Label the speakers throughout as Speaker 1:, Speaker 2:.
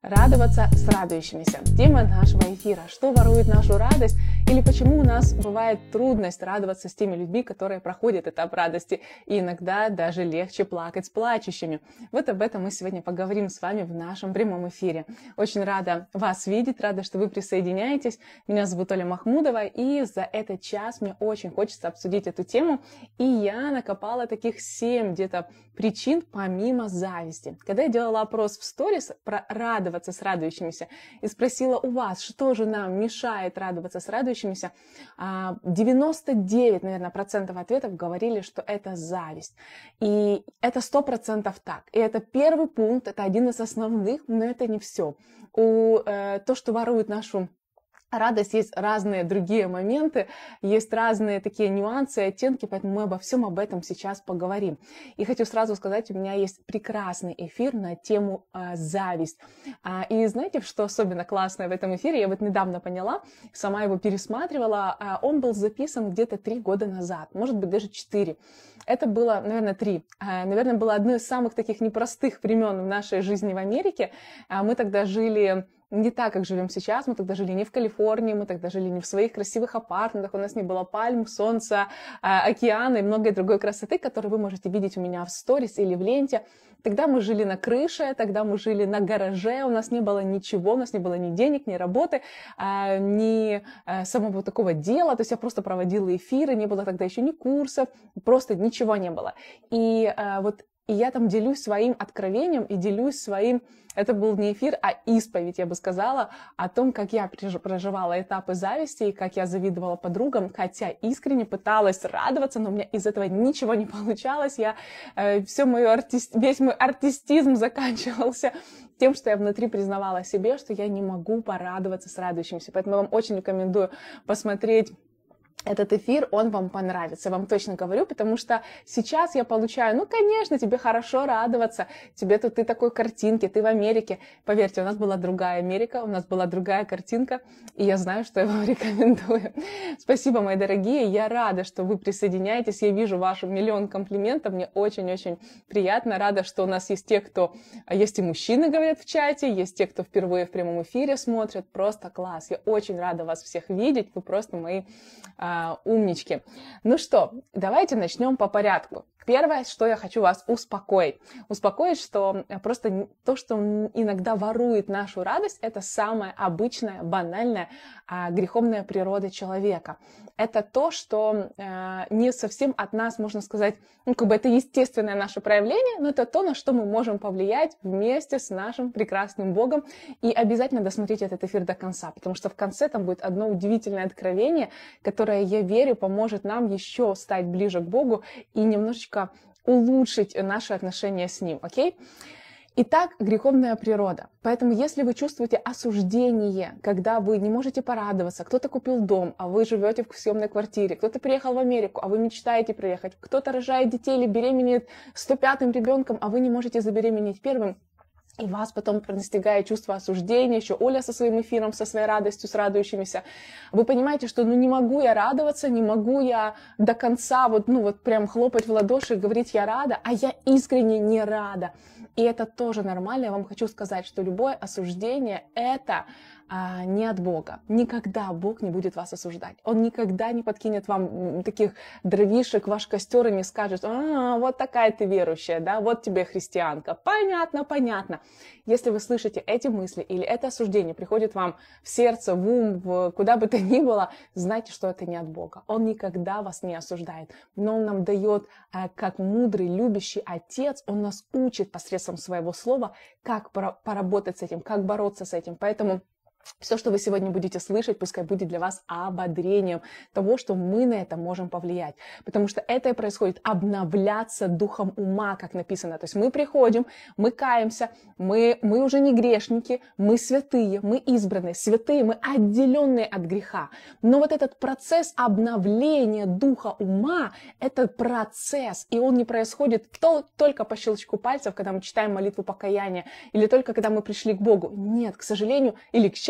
Speaker 1: Радоваться с радующимися. Тема нашего эфира. Что ворует нашу радость? Или почему у нас бывает трудность радоваться с теми людьми, которые проходят этап радости? И иногда даже легче плакать с плачущими. Вот об этом мы сегодня поговорим с вами в нашем прямом эфире. Очень рада вас видеть, рада, что вы присоединяетесь. Меня зовут Оля Махмудова, и за этот час мне очень хочется обсудить эту тему. И я накопала таких 7 где-то причин помимо зависти. Когда я делала опрос в сторис про радоваться с радующимися и спросила у вас, что же нам мешает радоваться с радующимися, 99, наверное, процентов ответов говорили, что это зависть. И это 100% так. И это первый пункт, это один из основных, но это не все. То, что ворует нашу радость, есть разные другие моменты, есть разные такие нюансы и оттенки, поэтому мы обо всем об этом сейчас поговорим. И хочу сразу сказать, у меня есть прекрасный эфир на тему зависть. И знаете, что особенно классное в этом эфире? Я вот недавно поняла, сама его пересматривала, он был записан где-то 3 года назад, может быть даже 4. Это было, наверное, 3. Наверное, было одно из самых таких непростых времен в нашей жизни в Америке. Мы тогда жили не так, как живем сейчас. Мы тогда жили не в Калифорнии, мы тогда жили не в своих красивых апартаментах, у нас не было пальм, солнца, океана и многой другой красоты, которую вы можете видеть у меня в сторис или в ленте. Тогда мы жили на крыше, тогда мы жили на гараже, у нас не было ничего, у нас не было ни денег, ни работы, ни самого такого дела, то есть я просто проводила эфиры, не было тогда еще ни курсов, просто ничего не было. И я там делюсь своим откровением и делюсь своим, это был не эфир, а исповедь, я бы сказала, о том, как я проживала этапы зависти и как я завидовала подругам, хотя искренне пыталась радоваться, но у меня из этого ничего не получалось. Весь мой артистизм заканчивался тем, что я внутри признавала себе, что я не могу порадоваться с радующимся. Поэтому я вам очень рекомендую посмотреть этот эфир, он вам понравится, я вам точно говорю, потому что сейчас я получаю, конечно, тебе хорошо радоваться, ты такой картинки, ты в Америке. Поверьте, у нас была другая Америка, у нас была другая картинка, и я знаю, что я вам рекомендую. Спасибо, мои дорогие, я рада, что вы присоединяетесь, я вижу ваши миллион комплиментов, мне очень-очень приятно, рада, что у нас есть есть и мужчины, говорят в чате, есть те, кто впервые в прямом эфире смотрят, просто класс, я очень рада вас всех видеть, вы просто мои умнички. Ну что, давайте начнем по порядку. Первое, что я хочу вас успокоить. Успокоить, что просто то, что иногда ворует нашу радость, это самая обычная, банальная, греховная природа человека. Это то, что не совсем от нас, можно сказать, это естественное наше проявление, но это то, на что мы можем повлиять вместе с нашим прекрасным Богом. И обязательно досмотрите этот эфир до конца, потому что в конце там будет одно удивительное откровение, которое, я верю, поможет нам еще стать ближе к Богу и немножечко улучшить наши отношения с Ним, окей? Итак, греховная природа. Поэтому, если вы чувствуете осуждение, когда вы не можете порадоваться, кто-то купил дом, а вы живете в съемной квартире, кто-то приехал в Америку, а вы мечтаете приехать, кто-то рожает детей или беременеет 105-м ребенком, а вы не можете забеременеть первым, и вас потом настигает чувство осуждения, еще Оля со своим эфиром, со своей радостью, с радующимися. Вы понимаете, что не могу я радоваться, не могу я до конца прям хлопать в ладоши и говорить «я рада», а я искренне не рада. И это тоже нормально. Я вам хочу сказать, что любое осуждение – это не от Бога. Никогда Бог не будет вас осуждать. Он никогда не подкинет вам таких дровишек в ваш костер и не скажет: вот такая ты верующая, да, вот тебе христианка. Понятно. Если вы слышите эти мысли или это осуждение приходит вам в сердце, в ум, куда бы то ни было, знайте, что это не от Бога. Он никогда вас не осуждает. Но Он нам дает, как мудрый, любящий Отец, Он нас учит посредством своего слова, как поработать с этим, как бороться с этим. Поэтому все, что вы сегодня будете слышать, пускай будет для вас ободрением того, что мы на это можем повлиять. Потому что это и происходит обновляться духом ума, как написано. То есть мы приходим, мы каемся, мы уже не грешники, мы святые, мы избранные, святые, мы отделенные от греха. Но вот этот процесс обновления духа ума, это процесс, и он не происходит только по щелчку пальцев, когда мы читаем молитву покаяния, или только когда мы пришли к Богу. Нет, к сожалению, или к счастью,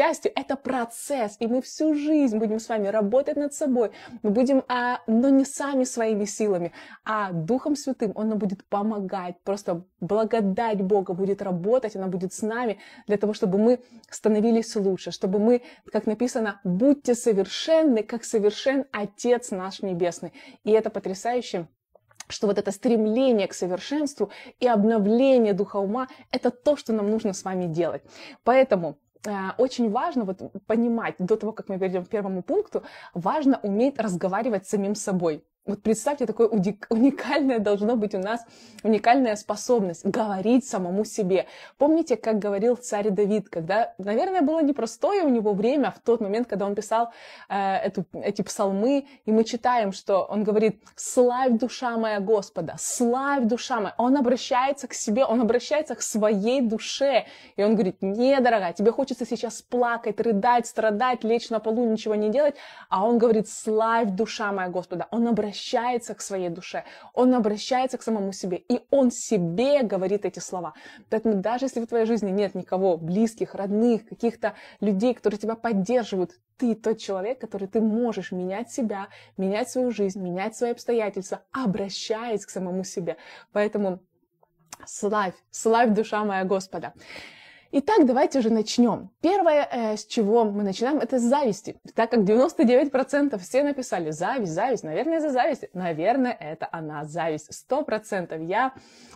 Speaker 1: счастью, это процесс, и мы всю жизнь будем с вами работать над собой. Мы будем, но не сами своими силами, а Духом Святым. Он нам будет помогать. Просто благодать Бога будет работать, она будет с нами для того, чтобы мы становились лучше, чтобы мы, как написано, будьте совершенны, как совершен Отец наш Небесный. И это потрясающе, что вот это стремление к совершенству и обновление духа ума – это то, что нам нужно с вами делать. Поэтому очень важно вот понимать, до того, как мы перейдем к первому пункту, важно уметь разговаривать с самим собой. Вот представьте, такое уникальное должно быть у нас, уникальная способность говорить самому себе. Помните, как говорил царь Давид, когда, наверное, было непростое у него время в тот момент, когда он писал эти псалмы, и мы читаем, что он говорит: «Славь, душа моя Господа, славь, душа моя». Он обращается к себе, он обращается к своей душе, и он говорит: «Не, дорогая, тебе хочется сейчас плакать, рыдать, страдать, лечь на полу, ничего не делать», а он говорит: «Славь, душа моя Господа». Он обращается к своей душе, он обращается к самому себе, и он себе говорит эти слова. Поэтому даже если в твоей жизни нет никого близких, родных, каких-то людей, которые тебя поддерживают, ты тот человек, который ты можешь менять себя, менять свою жизнь, менять свои обстоятельства, обращаясь к самому себе. Поэтому славь, славь, душа моя Господа. Итак, давайте же начнем. Первое, с чего мы начинаем, это с зависти. Так как 99% все написали зависть, зависть, наверное, из-за зависти. Наверное, это она, зависть. 100%. Я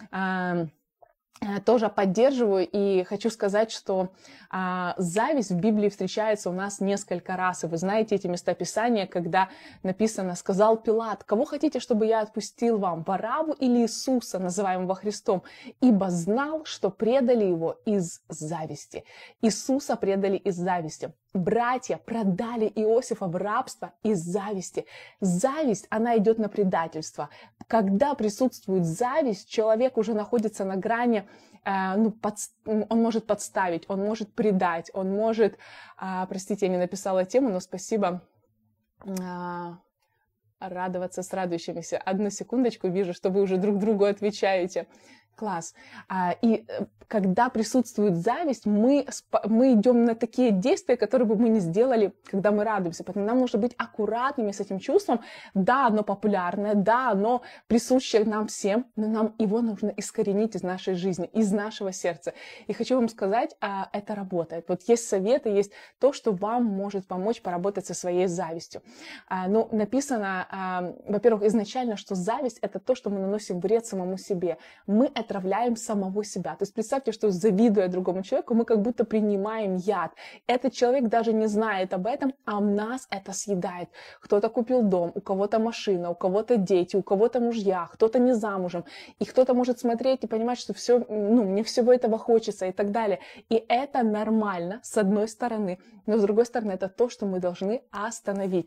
Speaker 1: тоже поддерживаю и хочу сказать, что зависть в Библии встречается у нас несколько раз. И вы знаете эти местописания, когда написано: «Сказал Пилат: кого хотите, чтобы я отпустил вам, Варавву или Иисуса, называемого Христом? Ибо знал, что предали его из зависти». Иисуса предали из зависти. Братья продали Иосифа в рабство из зависти. Зависть, она идет на предательство. Когда присутствует зависть, человек уже находится на грани, он может подставить, он может предать, он может, простите, я не написала тему, но спасибо, радоваться с радующимися. Одну секундочку, вижу, что вы уже друг другу отвечаете. Класс. И когда присутствует зависть, мы идем на такие действия, которые бы мы не сделали, когда мы радуемся. Поэтому нам нужно быть аккуратными с этим чувством. Да, оно популярное, да, оно присуще нам всем, но нам его нужно искоренить из нашей жизни, из нашего сердца. И хочу вам сказать, это работает. Вот есть советы, есть то, что вам может помочь поработать со своей завистью. Ну, написано, во-первых, изначально, что зависть – это то, что мы наносим вред самому себе. Мы отравляем самого себя. То есть представьте, что завидуя другому человеку, мы как будто принимаем яд. Этот человек даже не знает об этом, а нас это съедает. Кто-то купил дом, у кого-то машина, у кого-то дети, у кого-то мужья, кто-то не замужем. И кто-то может смотреть и понимать, что все, мне всего этого хочется и так далее. И это нормально, с одной стороны. Но с другой стороны, это то, что мы должны остановить.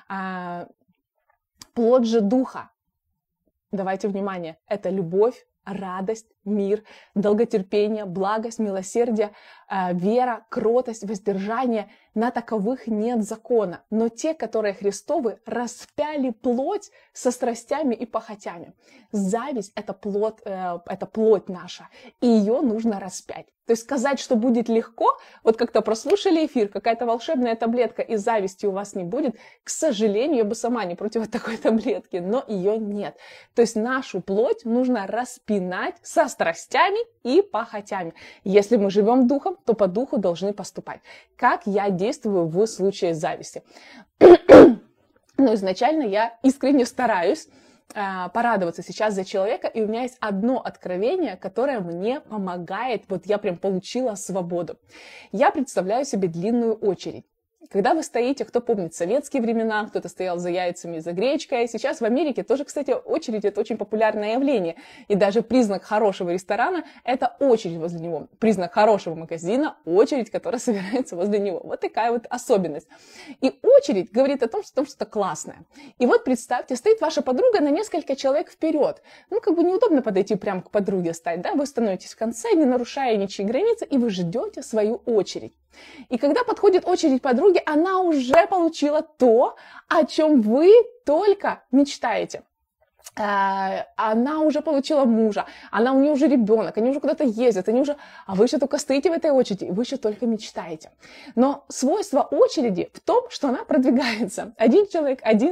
Speaker 1: Плод же духа. Давайте внимание. Это любовь, радость, мир, долготерпение, благость, милосердие, вера, кротость, воздержание. На таковых нет закона. Но те, которые Христовы, распяли плоть со страстями и похотями. Зависть – это плоть наша, и ее нужно распять. То есть сказать, что будет легко, вот как-то прослушали эфир, какая-то волшебная таблетка и зависти у вас не будет, к сожалению, я бы сама не против такой таблетки, но ее нет. То есть нашу плоть нужно распинать со страстями и похотями. Если мы живем духом, то по духу должны поступать. Как я действую в случае зависти? Но изначально я искренне стараюсь порадоваться сейчас за человека, и у меня есть одно откровение, которое мне помогает, вот я прям получила свободу. Я представляю себе длинную очередь. Когда вы стоите, кто помнит советские времена, кто-то стоял за яйцами и за гречкой. Сейчас в Америке тоже, кстати, очередь – это очень популярное явление. И даже признак хорошего ресторана – это очередь возле него. Признак хорошего магазина – очередь, которая собирается возле него. Вот такая вот особенность. И очередь говорит о том, что это классное. И вот представьте, стоит ваша подруга на несколько человек вперед. Ну, как бы неудобно подойти прямо к подруге стать, да? Вы становитесь в конце, не нарушая ничьи границы, и вы ждете свою очередь. И когда подходит очередь подруги, она уже получила то, о чем вы только мечтаете. она уже получила мужа, у нее уже ребенок, они уже куда-то ездят, а вы еще только стоите в этой очереди, вы еще только мечтаете. Но свойство очереди в том, что она продвигается. Один человек, один,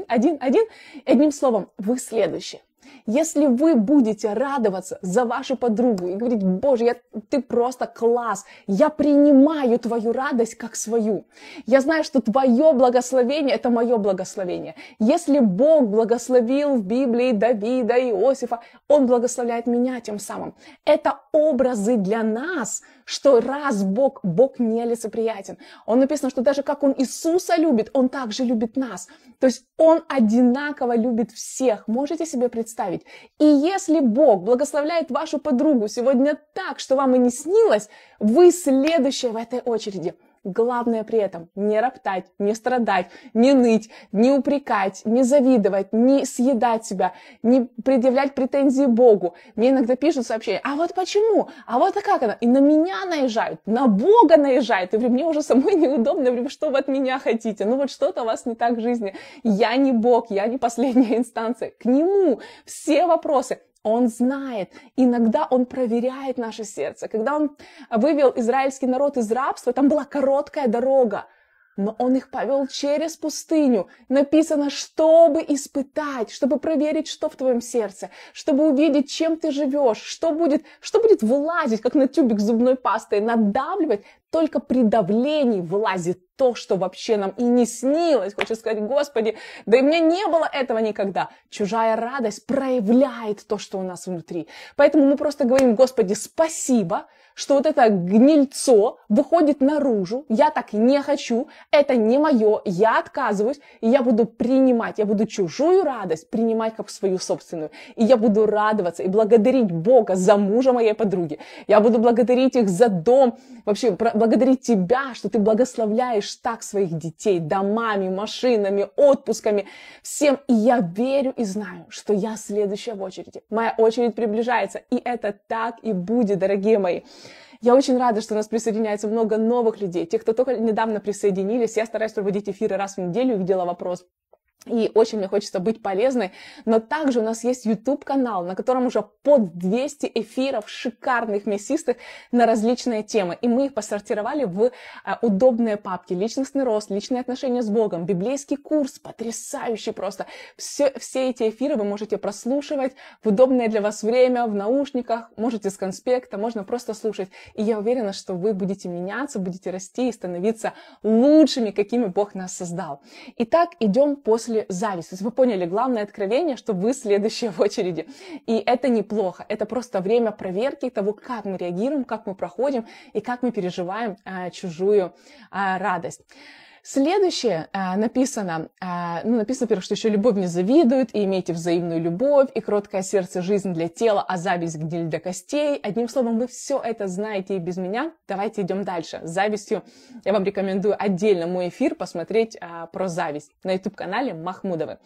Speaker 1: одним словом, вы следующие. Если вы будете радоваться за вашу подругу и говорить: Боже, ты просто класс, я принимаю твою радость как свою. Я знаю, что твое благословение – это мое благословение. Если Бог благословил в Библии Давида и Иосифа, Он благословляет меня тем самым. Это образы для нас, что раз Бог нелицеприятен. Он написано, что даже как Он Иисуса любит, Он также любит нас. То есть Он одинаково любит всех. Можете себе представить? И если Бог благословляет вашу подругу сегодня так, что вам и не снилось, вы следующая в этой очереди. Главное при этом не роптать, не страдать, не ныть, не упрекать, не завидовать, не съедать себя, не предъявлять претензии Богу. Мне иногда пишут сообщения: а вот почему? А вот как она? И на меня наезжают, на Бога наезжают. И мне уже самой неудобно. Я говорю: что вы от меня хотите? Ну вот что-то у вас не так в жизни. Я не Бог, я не последняя инстанция. К Нему все вопросы. Он знает, иногда Он проверяет наше сердце. Когда Он вывел израильский народ из рабства, там была короткая дорога, но Он их повел через пустыню. Написано, чтобы испытать, чтобы проверить, что в твоем сердце, чтобы увидеть, чем ты живешь, что будет вылазить, как на тюбик с зубной пастой, надавливать. Только при давлении вылазит то, что вообще нам и не снилось. Хочется сказать: Господи, да и мне не было этого никогда. Чужая радость проявляет то, что у нас внутри. Поэтому мы просто говорим: Господи, спасибо, что вот это гнильцо выходит наружу. Я так не хочу, это не мое, я отказываюсь, и я буду принимать, я буду чужую радость принимать как свою собственную. И я буду радоваться и благодарить Бога за мужа моей подруги. Я буду благодарить их за дом, вообще благодарить Тебя, что Ты благословляешь так своих детей домами, машинами, отпусками, всем. И я верю и знаю, что я следующая в очереди. Моя очередь приближается, и это так и будет, дорогие мои. Я очень рада, что у нас присоединяется много новых людей. Те, кто только недавно присоединились, я стараюсь проводить эфиры раз в неделю, видела вопрос. И очень мне хочется быть полезной, но также у нас есть YouTube-канал, на котором уже под 200 эфиров шикарных, мясистых на различные темы. И мы их посортировали в удобные папки: личностный рост, личные отношения с Богом, библейский курс, потрясающий просто. Все эти эфиры вы можете прослушивать в удобное для вас время, в наушниках, можете с конспекта, можно просто слушать. И я уверена, что вы будете меняться, будете расти и становиться лучшими, какими Бог нас создал. Итак, идем после зависть. То есть вы поняли главное откровение, что вы следующие в очереди. И это неплохо. Это просто время проверки того, как мы реагируем, как мы проходим и как мы переживаем чужую радость. Следующее написано, во-первых, что еще любовь не завидует, и имейте взаимную любовь, и кроткое сердце — жизнь для тела, а зависть — гниль для костей. Одним словом, вы все это знаете и без меня. Давайте идем дальше. С завистью я вам рекомендую отдельно мой эфир посмотреть про зависть на YouTube-канале Махмудовы.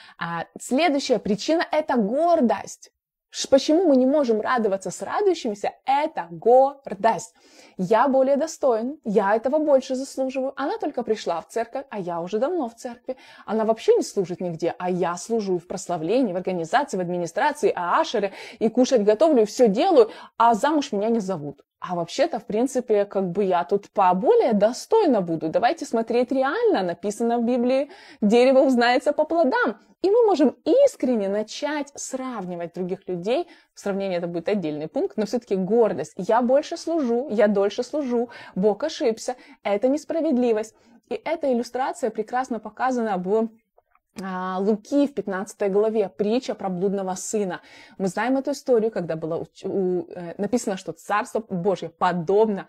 Speaker 1: Следующая причина — это гордость. Почему мы не можем радоваться с радующимися? Это гордость. Я более достоин, я этого больше заслуживаю. Она только пришла в церковь, а я уже давно в церкви. Она вообще не служит нигде, а я служу в прославлении, в организации, в администрации, ашере, и кушать готовлю, и все делаю, а замуж меня не зовут. А вообще-то, в принципе, я тут поболее достойна буду. Давайте смотреть реально. Написано в Библии: дерево узнается по плодам. И мы можем искренне начать сравнивать других людей. В сравнении это будет отдельный пункт, но все-таки гордость. Я больше служу, я дольше служу, Бог ошибся. Это несправедливость. И эта иллюстрация прекрасно показана в Луки в 15 главе, притча про блудного сына. Мы знаем эту историю, когда было написано, что Царство Божье подобно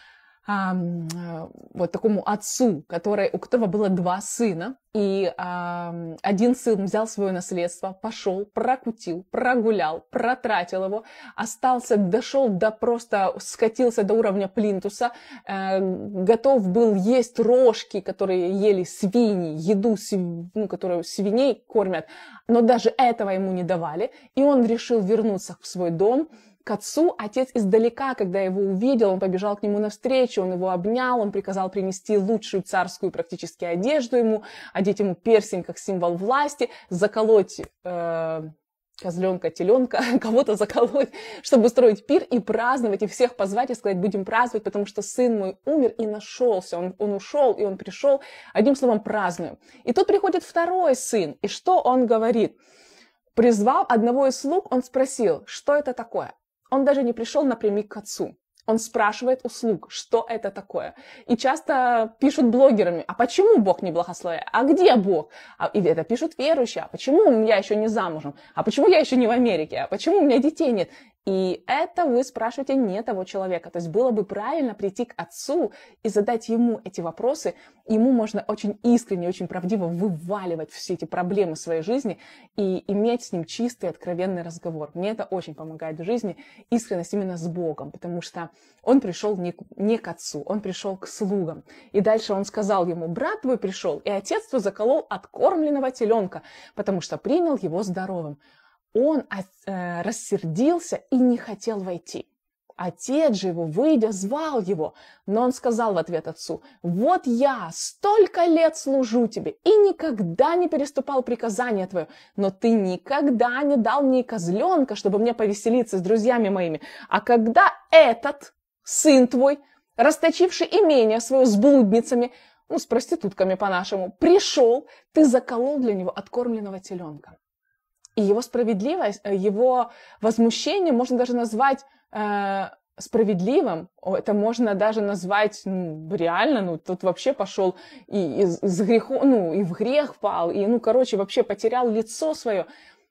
Speaker 1: вот такому отцу, у которого было 2 сына, и один сын взял свое наследство, пошел, прокутил, прогулял, протратил его, скатился до уровня плинтуса, готов был есть рожки, которые ели свиньи, еду, которую свиней кормят, но даже этого ему не давали, и он решил вернуться в свой дом, к отцу. Отец издалека, когда его увидел, он побежал к нему навстречу, он его обнял, он приказал принести лучшую царскую практически одежду ему, одеть ему перстень как символ власти, заколоть козленка, теленка, кого-то заколоть, чтобы устроить пир и праздновать, и всех позвать и сказать, будем праздновать, потому что сын мой умер и нашелся, он ушел, и он пришел, одним словом, празднуем. И тут приходит второй сын, и что он говорит? Призвав одного из слуг, он спросил, что это такое? Он даже не пришел напрямик к отцу. Он спрашивает у слуг, что это такое. И часто пишут блогерами, а почему Бог не благословляет? А где Бог? И это пишут верующие, а почему я еще не замужем? А почему я еще не в Америке? А почему у меня детей нет? И это вы спрашиваете не того человека. То есть было бы правильно прийти к отцу и задать ему эти вопросы. Ему можно очень искренне, очень правдиво вываливать все эти проблемы своей жизни и иметь с ним чистый, откровенный разговор. Мне это очень помогает в жизни, искренность именно с Богом, потому что он пришел не к отцу, он пришел к слугам. И дальше он сказал ему, брат твой пришел, и отец твой заколол откормленного теленка, потому что принял его здоровым. Он рассердился и не хотел войти. Отец же его, выйдя, звал его, но он сказал в ответ отцу, вот я столько лет служу тебе и никогда не переступал приказания твое, но ты никогда не дал мне козленка, чтобы мне повеселиться с друзьями моими. А когда этот сын твой, расточивший имение свое с блудницами, с проститутками по-нашему, пришел, ты заколол для него откормленного теленка. И его справедливость, его возмущение можно даже назвать справедливым. Это можно даже назвать реально, тут вообще пошел и из греха, и в грех впал, и, вообще потерял лицо свое.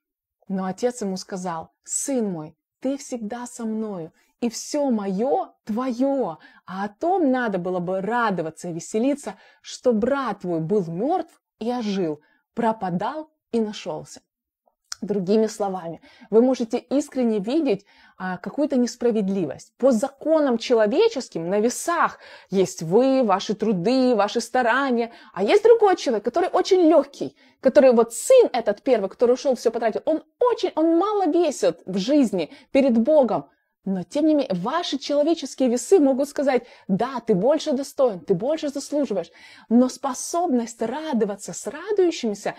Speaker 1: Но отец ему сказал, сын мой, ты всегда со мною, и все мое твое. А о том надо было бы радоваться и веселиться, что брат твой был мертв и ожил, пропадал и нашелся. Другими словами, вы можете искренне видеть какую-то несправедливость. По законам человеческим на весах есть вы, ваши труды, ваши старания, а есть другой человек, который очень легкий, который сын этот первый, который ушел, все потратил, он мало весит в жизни перед Богом. Но, тем не менее, ваши человеческие весы могут сказать, да, ты больше достоин, ты больше заслуживаешь. Но способность радоваться с радующимися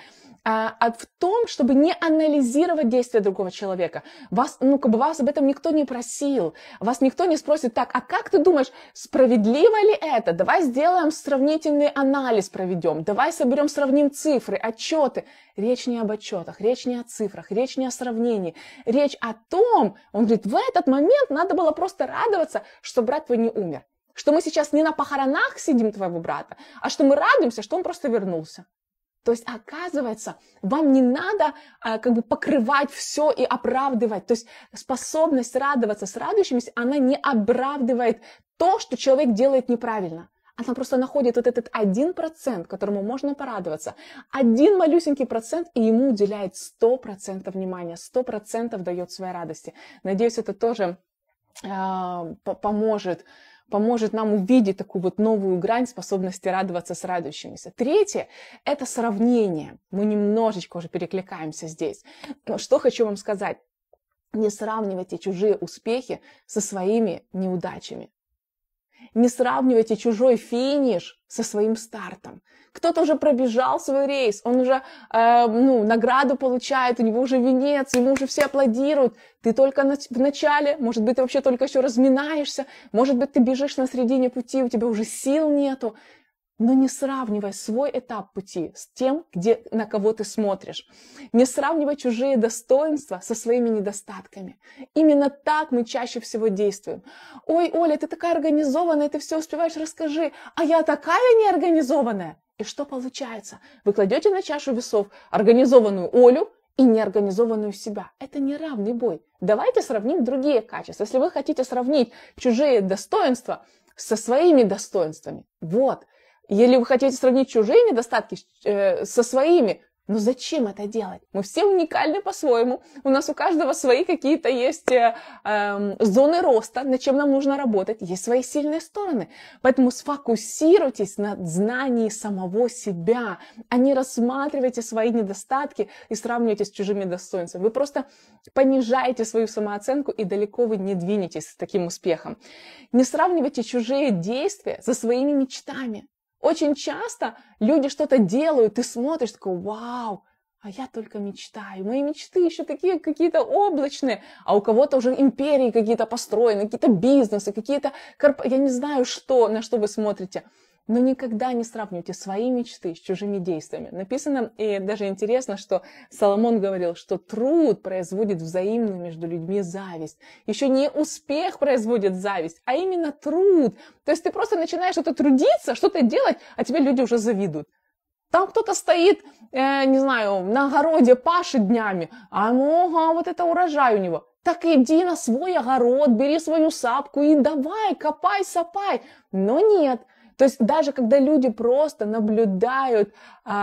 Speaker 1: в том, чтобы не анализировать действия другого человека. Вас об этом никто не просил. Вас никто не спросит, так, а как ты думаешь, справедливо ли это? Давай сделаем сравнительный анализ, проведем. Давай сравним цифры, отчеты. Речь не об отчетах, речь не о цифрах, речь не о сравнении. Речь о том, он говорит, в этот момент надо было просто радоваться, что брат твой не умер. Что мы сейчас не на похоронах сидим твоего брата, а что мы радуемся, что он просто вернулся. То есть, оказывается, вам не надо покрывать все и оправдывать. То есть, способность радоваться с радующимися, она не оправдывает то, что человек делает неправильно. Она просто находит вот этот 1%, которому можно порадоваться. Один малюсенький процент, и ему уделяет 100% внимания, 100% дает своей радости. Надеюсь, это тоже поможет нам увидеть такую новую грань способности радоваться с радующимися. Третье – это сравнение. Мы немножечко уже перекликаемся здесь. Но что хочу вам сказать. Не сравнивайте чужие успехи со своими неудачами. Не сравнивайте чужой финиш со своим стартом. Кто-то уже пробежал свой рейс, он уже награду получает, у него уже венец, ему уже все аплодируют. Ты только в начале, может быть, ты вообще только еще разминаешься, может быть, ты бежишь на середине пути, у тебя уже сил нету. Но не сравнивай свой этап пути с тем, на кого ты смотришь. Не сравнивай чужие достоинства со своими недостатками. Именно так мы чаще всего действуем. Ой, Оля, ты такая организованная, ты все успеваешь, расскажи. А я такая неорганизованная. И что получается? Вы кладете на чашу весов организованную Олю и неорганизованную себя. Это не равный бой. Давайте сравним другие качества. Если вы хотите сравнить чужие достоинства со своими достоинствами, или вы хотите сравнить чужие недостатки со своими, но зачем это делать? Мы все уникальны по-своему. У нас у каждого свои какие-то есть зоны роста, над чем нам нужно работать. Есть свои сильные стороны. Поэтому сфокусируйтесь на знании самого себя, а не рассматривайте свои недостатки и сравнивайте с чужими достоинствами. Вы просто понижаете свою самооценку, и далеко вы не двинетесь с таким успехом. Не сравнивайте чужие действия со своими мечтами. Очень часто люди что-то делают, ты смотришь, такой, вау, а я только мечтаю. Мои мечты еще такие какие-то облачные, а у кого-то уже империи какие-то построены, какие-то бизнесы, какие-то я не знаю что, на что вы смотрите. Но никогда не сравнивайте свои мечты с чужими действиями. Написано, и даже интересно, что Соломон говорил, что труд производит взаимную между людьми зависть. Еще не успех производит зависть, а именно труд. То есть ты просто начинаешь что-то трудиться, что-то делать, а тебе люди уже завидуют. Там кто-то стоит, не знаю, на огороде пашет днями, а вот это урожай у него. Так иди на свой огород, бери свою сапку и давай, копай, сапай. Но нет. То есть даже когда люди просто наблюдают,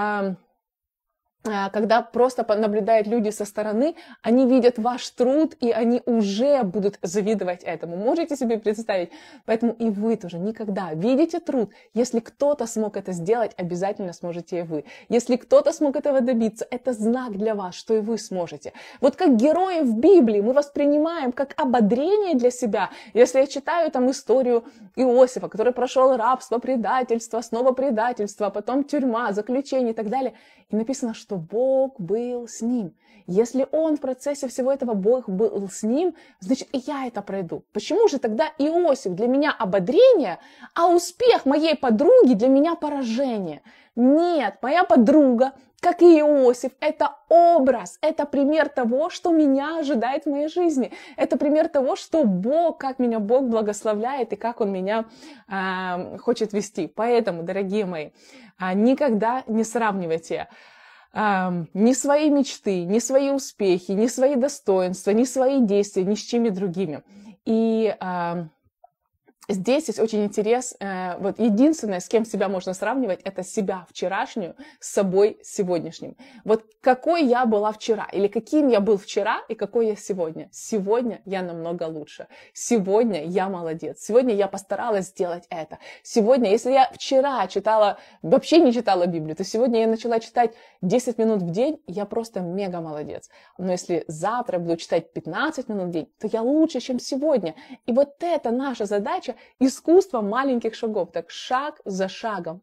Speaker 1: когда просто наблюдают люди со стороны, они видят ваш труд, и они уже будут завидовать этому. Можете себе представить? Поэтому и вы тоже никогда видите труд. Если кто-то смог это сделать, обязательно сможете и вы. Если кто-то смог этого добиться, это знак для вас, что и вы сможете. Вот как герои в Библии мы воспринимаем как ободрение для себя. Если я читаю там историю Иосифа, который прошел рабство, предательство, снова предательство, потом тюрьма, заключение и так далее, и написано, что Бог был с ним. Если он в процессе всего этого Бог был с ним, значит и я это пройду. Почему же тогда Иосиф для меня ободрение, а успех моей подруги для меня поражение? Нет, моя подруга, как и Иосиф, это образ, это пример того, что меня ожидает в моей жизни. Это пример того, что Бог, как меня Бог благословляет и как Он меня хочет вести. Поэтому, дорогие мои, никогда не сравнивайте ни свои мечты, ни свои успехи, ни свои достоинства, ни свои действия, ни с чьими другими. И здесь есть очень интересно, вот единственное, с кем себя можно сравнивать, это себя вчерашнюю с собой сегодняшним. Вот какой я была вчера, или каким я был вчера, и какой я сегодня. Сегодня я намного лучше. Сегодня я молодец. Сегодня я постаралась сделать это. Сегодня, если я вчера вообще не читала Библию, то сегодня я начала читать 10 минут в день, я просто мега молодец. Но если завтра я буду читать 15 минут в день, то я лучше, чем сегодня. И вот это наша задача, искусство маленьких шагов, так шаг за шагом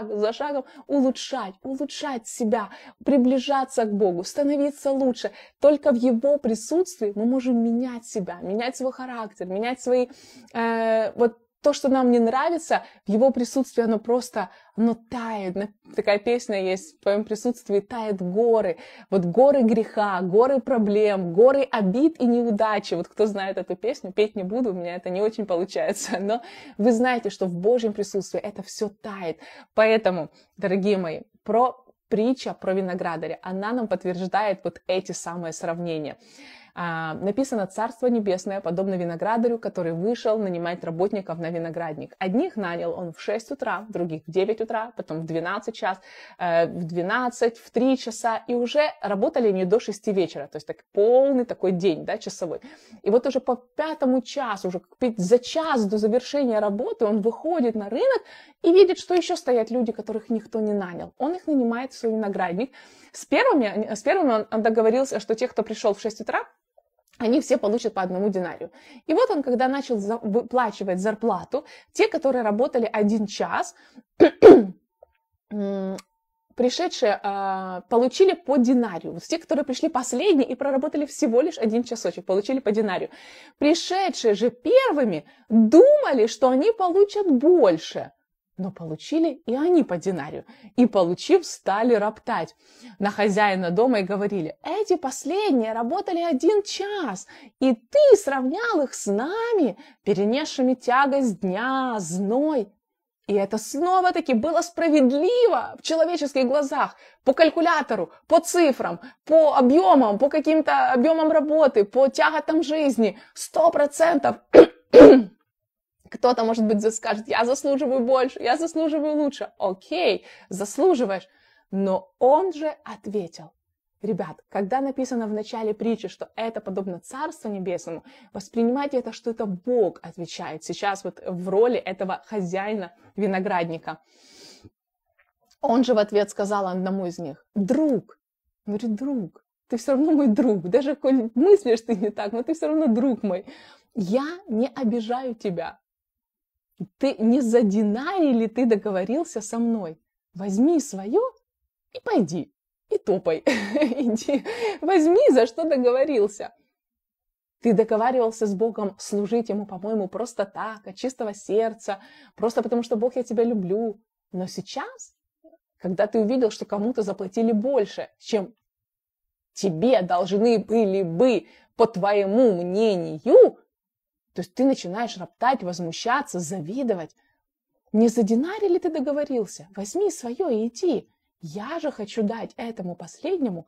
Speaker 1: улучшать себя, приближаться к Богу, становиться лучше. Только в Его присутствии мы можем менять себя, менять свой характер, менять свои... вот то, что нам не нравится, в Его присутствии оно тает. Такая песня есть, в Твоем присутствии тают горы. Вот горы греха, горы проблем, горы обид и неудачи. Вот кто знает эту песню, петь не буду, у меня это не очень получается. Но вы знаете, что в Божьем присутствии это все тает. Поэтому, дорогие мои, притча про виноградаря, она нам подтверждает вот эти самые сравнения. Написано: «Царство небесное подобно виноградарю, который вышел нанимать работников на виноградник. Одних нанял он в 6 утра, других в 9 утра, потом в 12 час, в 12, в 3 часа, и уже работали они до 6 вечера». То есть полный такой день, да, часовой. И вот уже по 5 часу, уже за час до завершения работы он выходит на рынок и видит, что еще стоят люди, которых никто не нанял. Он их нанимает в свой виноградник. С первыми он договорился, что те, кто пришел в 6 утра, они все получат по 1 динарию. И вот он, когда начал выплачивать зарплату, те, которые работали 1 час, пришедшие получили по динарию. Те, которые пришли последние и проработали всего лишь 1 часочек, получили по динарию. Пришедшие же первыми думали, что они получат больше. Но получили и они по динарию. И, получив, стали роптать на хозяина дома и говорили: «Эти последние работали 1 час, и ты сравнял их с нами, перенесшими тягость дня, зной». И это снова-таки было справедливо в человеческих глазах, по калькулятору, по цифрам, по объемам, по каким-то объемам работы, по тяготам жизни. 100%. Кто-то, может быть, скажет: «Я заслуживаю больше, я заслуживаю лучше». Окей, заслуживаешь. Но он же ответил: ребят, когда написано в начале притчи, что это подобно Царству Небесному, воспринимайте это, что это Бог отвечает сейчас вот в роли этого хозяина виноградника. Он же в ответ сказал одному из них: «Друг». Говорит: «Друг, ты все равно мой друг, даже коль мыслишь ты не так, но ты все равно друг мой. Я не обижаю тебя. Ты не за динарий ли ты договорился со мной? Возьми свое и пойди. и топай. Иди, возьми, за что договорился. Ты договаривался с Богом служить Ему, по-моему, просто так, от чистого сердца, просто потому что Бог, я тебя люблю. Но сейчас, когда ты увидел, что кому-то заплатили больше, чем тебе должны были бы, по твоему мнению, то есть ты начинаешь роптать, возмущаться, завидовать. Не за динарий ли ты договорился? Возьми свое и иди. Я же хочу дать этому последнему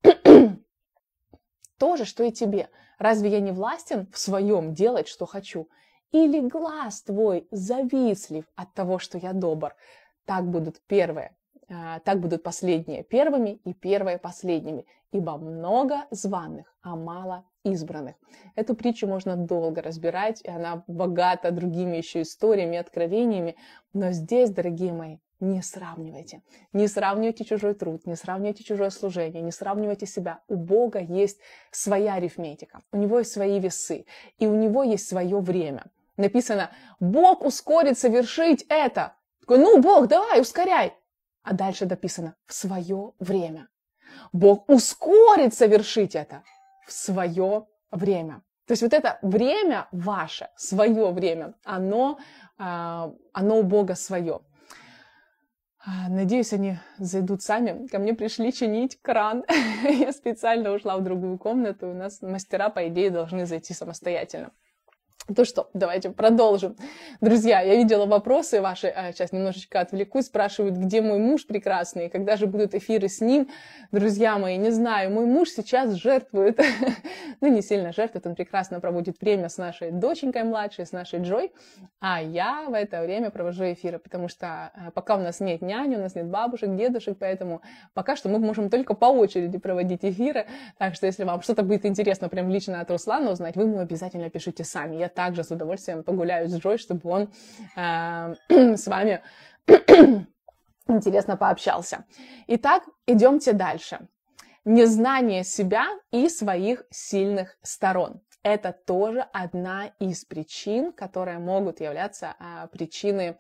Speaker 1: то же, что и тебе. Разве я не властен в своем делать, что хочу? Или глаз твой завистлив от того, что я добр? Так будут последние первыми и первые последними. Ибо много званых, а мало избранных. Эту притчу можно долго разбирать, и она богата другими еще историями, откровениями. Но здесь, дорогие мои, не сравнивайте. Не сравнивайте чужой труд, не сравнивайте чужое служение, не сравнивайте себя. У Бога есть своя арифметика, у Него есть свои весы, и у Него есть свое время. Написано, Бог ускорит совершить это. Такой, ну, Бог, давай, ускоряй. А дальше написано, в свое время. Бог ускорит совершить это в свое время. То есть вот это время ваше, свое время, оно у Бога свое. Надеюсь, они зайдут сами. Ко мне пришли чинить кран. Я специально ушла в другую комнату. У нас мастера, по идее, должны зайти самостоятельно. Ну что, давайте продолжим. Друзья, я видела вопросы ваши, сейчас немножечко отвлекусь, спрашивают, где мой муж прекрасный, когда же будут эфиры с ним. Друзья мои, не знаю, мой муж сейчас жертвует, ну не сильно жертвует, он прекрасно проводит время с нашей доченькой младшей, с нашей Джой, а я в это время провожу эфиры, потому что пока у нас нет няни, у нас нет бабушек, дедушек, поэтому пока что мы можем только по очереди проводить эфиры, так что если вам что-то будет интересно прям лично от Руслана узнать, вы ему обязательно пишите сами, я также с удовольствием погуляю с Джой, чтобы он с вами интересно пообщался. Итак, идемте дальше. Незнание себя и своих сильных сторон. Это тоже одна из причин, которые могут являться причиной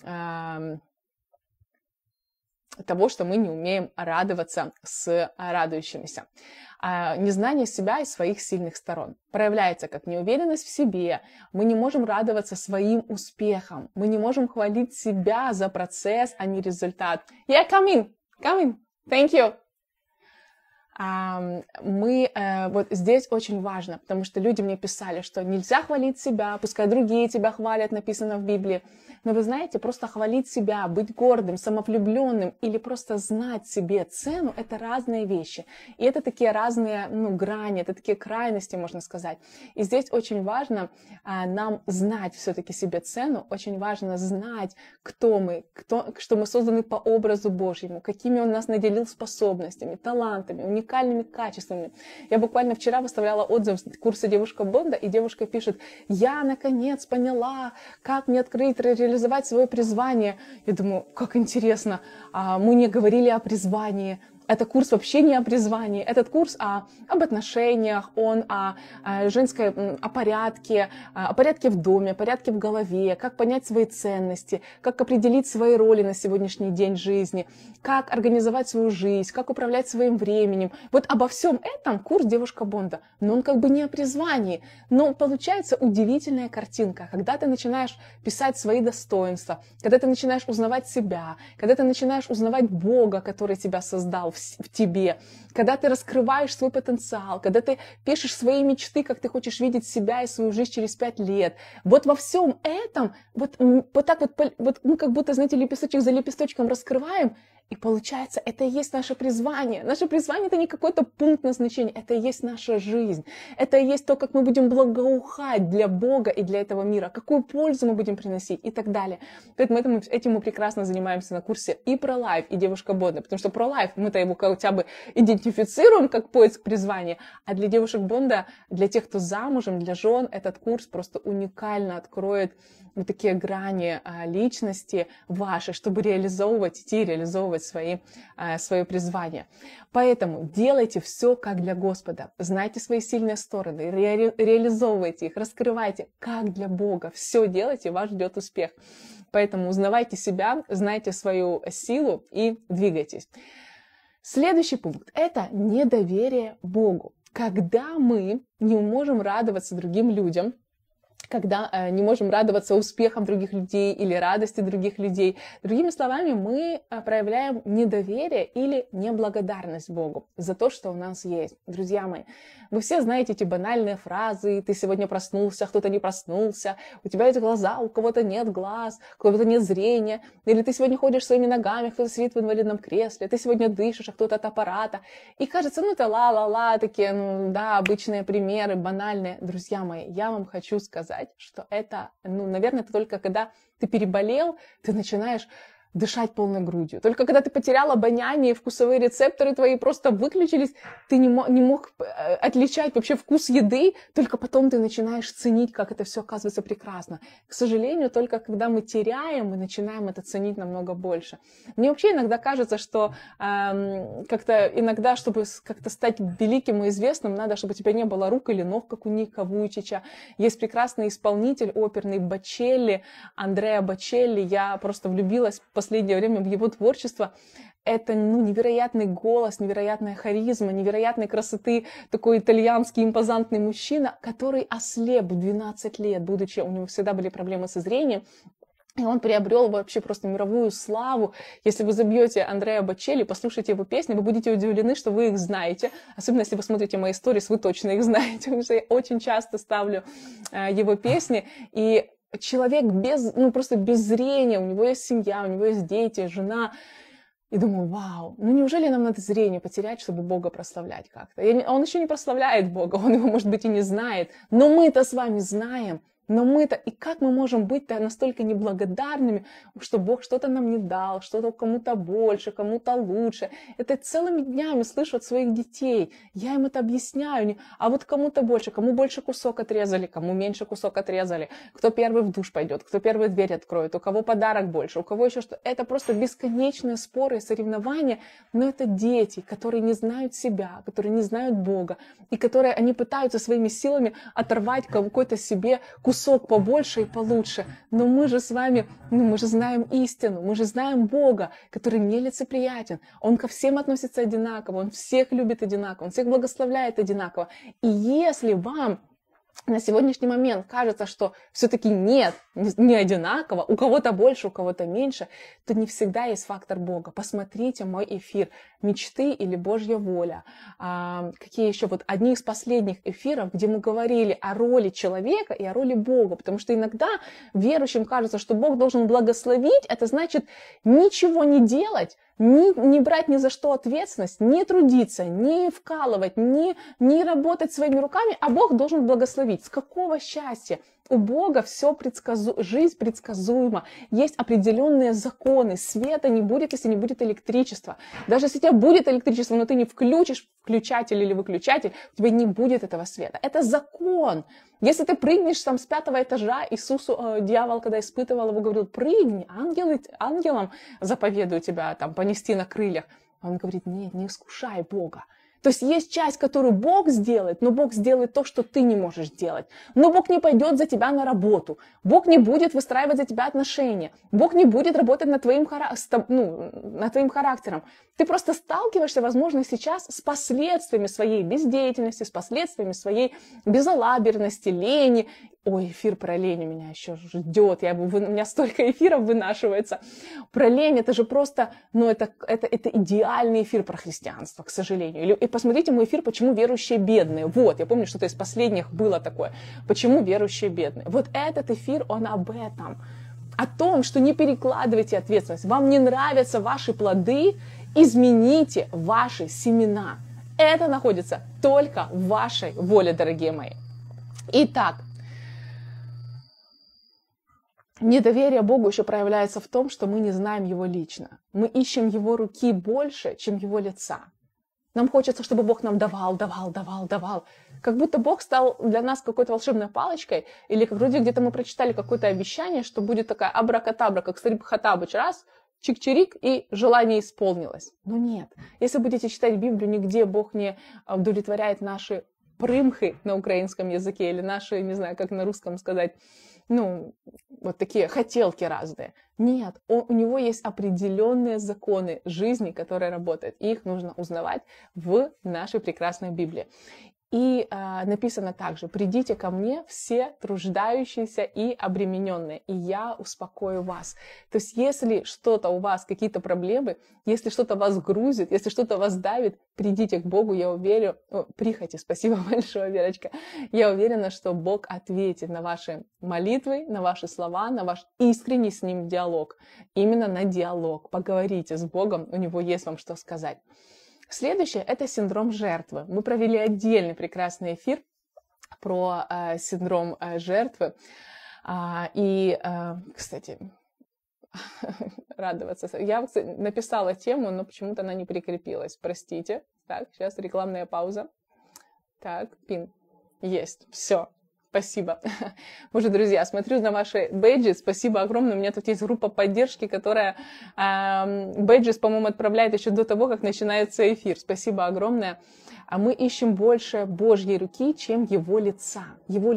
Speaker 1: того, что мы не умеем радоваться с радующимися. Незнание себя и своих сильных сторон проявляется как неуверенность в себе. Мы не можем радоваться своим успехам. Мы не можем хвалить себя за процесс, а не результат. Yeah, come in. Thank you. Вот здесь очень важно, потому что люди мне писали, что нельзя хвалить себя, пускай другие тебя хвалят, написано в Библии. Но вы знаете, просто хвалить себя, быть гордым, самовлюбленным или просто знать себе цену – это разные вещи. И это такие разные грани, это такие крайности, можно сказать. И здесь очень важно нам знать все-таки себе цену, очень важно знать, кто мы, что мы созданы по образу Божьему, какими Он нас наделил способностями, талантами, уникальными качествами. Я буквально вчера выставляла отзыв с курса «Девушка Бонда», и девушка пишет: «Я, наконец, поняла, как мне открыть, реализовать свое призвание». Я думаю, как интересно, мы не говорили о призвании. Это курс вообще не о призвании. Этот курс об отношениях, он о порядке в доме, о порядке в голове, как понять свои ценности, как определить свои роли на сегодняшний день жизни, как организовать свою жизнь, как управлять своим временем. Вот обо всем этом курс «Девушка Бонда». Но он как бы не о призвании. Но получается удивительная картинка, когда ты начинаешь писать свои достоинства, когда ты начинаешь узнавать себя, когда ты начинаешь узнавать Бога, который тебя создал в тебе, когда ты раскрываешь свой потенциал, когда ты пишешь свои мечты, как ты хочешь видеть себя и свою жизнь через 5 лет. Вот во всем этом, вот так вот мы как будто, знаете, лепесточек за лепесточком раскрываем, и получается, это и есть наше призвание. Наше призвание – это не какой-то пункт назначения, это и есть наша жизнь. Это и есть то, как мы будем благоухать для Бога и для этого мира, какую пользу мы будем приносить и так далее. Поэтому этим мы прекрасно занимаемся на курсе и про лайф, и «Девушка Бонда», потому что про лайф мы-то его хотя бы идентифицируем как поиск призвания, а для девушек Бонда, для тех, кто замужем, для жен, этот курс просто уникально откроет вот такие грани личности вашей, чтобы идти реализовывать свое призвание. Поэтому делайте все как для Господа. Знайте свои сильные стороны, реализовывайте их, раскрывайте как для Бога. Все делайте, вас ждет успех. Поэтому узнавайте себя, знайте свою силу и двигайтесь. Следующий пункт – это недоверие Богу. Когда мы не можем радоваться другим людям, когда не можем радоваться успехам других людей или радости других людей. Другими словами, мы проявляем недоверие или неблагодарность Богу за то, что у нас есть. Друзья мои, вы все знаете эти банальные фразы: «Ты сегодня проснулся, кто-то не проснулся», «У тебя есть глаза, у кого-то нет глаз», «У кого-то нет зрения», или «Ты сегодня ходишь своими ногами, кто-то сидит в инвалидном кресле», «Ты сегодня дышишь, а кто-то от аппарата». И кажется, это ла-ла-ла, такие, обычные примеры, банальные. Друзья мои, я вам хочу сказать, что это, наверное, это только когда ты переболел, ты начинаешь дышать полной грудью. Только когда ты потерял обоняние, вкусовые рецепторы твои просто выключились, ты не мог отличать вообще вкус еды, только потом ты начинаешь ценить, как это все оказывается прекрасно. К сожалению, только когда мы теряем, мы начинаем это ценить намного больше. Мне вообще иногда кажется, что как-то иногда, чтобы как-то стать великим и известным, надо, чтобы у тебя не было рук или ног, как у Ника Вуйчича. Есть прекрасный исполнитель оперный Бочелли, Андреа Бочелли. Я просто влюбилась в последнее время в его творчество. Это невероятный голос, невероятная харизма, невероятной красоты, такой итальянский импозантный мужчина, который ослеп в 12 лет, будучи, у него всегда были проблемы со зрением. И он приобрел вообще просто мировую славу. Если вы забьете Андреа Бочелли, послушайте его песни, вы будете удивлены, что вы их знаете. Особенно, если вы смотрите мои сторис, вы точно их знаете, потому что я очень часто ставлю его песни. И человек просто без зрения, у него есть семья, у него есть дети, жена. И думаю, вау, неужели нам надо зрение потерять, чтобы Бога прославлять как-то? Он еще не прославляет Бога, он его, может быть, и не знает. Но мы-то с вами знаем. И как мы можем быть-то настолько неблагодарными, что Бог что-то нам не дал, что-то кому-то больше, кому-то лучше. Это целыми днями слышу от своих детей. Я им это объясняю. А вот кому-то больше, кому больше кусок отрезали, кому меньше кусок отрезали. Кто первый в душ пойдет, кто первый дверь откроет, у кого подарок больше, у кого еще что. Это просто бесконечные споры и соревнования. Но это дети, которые не знают себя, которые не знают Бога. И которые они пытаются своими силами оторвать какой-то себе кусок побольше и получше. Но мы же с вами, мы же знаем истину, мы же знаем Бога, который нелицеприятен. Он ко всем относится одинаково, Он всех любит одинаково, Он всех благословляет одинаково. И если вам на сегодняшний момент кажется, что все-таки нет, не одинаково, у кого-то больше, у кого-то меньше, то не всегда есть фактор Бога. Посмотрите мой эфир «Мечты или Божья воля». Какие еще? Одни из последних эфиров, где мы говорили о роли человека и о роли Бога, потому что иногда верующим кажется, что Бог должен благословить, это значит ничего не делать, не брать ни за что ответственность, не трудиться, не вкалывать, не работать своими руками, а Бог должен благословить. С какого счастья? У Бога все жизнь предсказуема. Есть определенные законы. Света не будет, если не будет электричества. Даже если у тебя будет электричество, но ты не включишь включатель или выключатель, у тебя не будет этого света. Это закон. Если ты прыгнешь с 5-го этажа, дьявол, когда испытывал его, говорил: прыгни, ангелам заповедую тебя понести на крыльях. А он говорит: нет, не искушай Бога. То есть часть, которую Бог сделает, но Бог сделает то, что ты не можешь сделать. Но Бог не пойдет за тебя на работу. Бог не будет выстраивать за тебя отношения. Бог не будет работать над твоим характером. Ты просто сталкиваешься, возможно, сейчас с последствиями своей бездеятельности, с последствиями своей безалаберности, лени. Ой, эфир про лень у меня еще ждет. У меня столько эфиров вынашивается. Про лень это же просто, это идеальный эфир про христианство, к сожалению. И посмотрите мой эфир «Почему верующие бедные». Я помню, что-то из последних было такое. «Почему верующие бедные». Этот эфир, он об этом. О том, что не перекладывайте ответственность. Вам не нравятся ваши плоды, измените ваши семена. Это находится только в вашей воле, дорогие мои. Итак, недоверие Богу еще проявляется в том, что мы не знаем Его лично. Мы ищем Его руки больше, чем Его лица. Нам хочется, чтобы Бог нам давал. Как будто Бог стал для нас какой-то волшебной палочкой, или как вроде где-то мы прочитали какое-то обещание, что будет такая абракадабра, как Старик Хатабыч, раз, чик-чирик, и желание исполнилось. Но нет. Если будете читать Библию, нигде Бог не удовлетворяет наши прымхи на украинском языке, или наши, не знаю, как на русском сказать, ну, вот такие хотелки разные. Нет, у него есть определенные законы жизни, которые работают, и их нужно узнавать в нашей прекрасной Библии. И написано также: «Придите ко мне все труждающиеся и обремененные, и я успокою вас». То есть если что-то у вас, какие-то проблемы, если что-то вас грузит, если что-то вас давит, придите к Богу, я уверена, приходите, спасибо большое, Верочка, я уверена, что Бог ответит на ваши молитвы, на ваши слова, на ваш искренний с Ним диалог. Именно на диалог. Поговорите с Богом, у Него есть вам что сказать. Следующее – это синдром жертвы. Мы провели отдельный прекрасный эфир про синдром жертвы. Кстати, радоваться. Я, кстати, написала тему, но почему-то она не прикрепилась. Простите. Так, сейчас рекламная пауза. Так, пин. Есть. Все. Спасибо. Боже, друзья, смотрю на ваши бейджи. Спасибо огромное. У меня тут есть группа поддержки, которая бейджи, по-моему, отправляет еще до того, как начинается эфир. Спасибо огромное. А мы ищем больше Божьей руки, чем Его лица, Его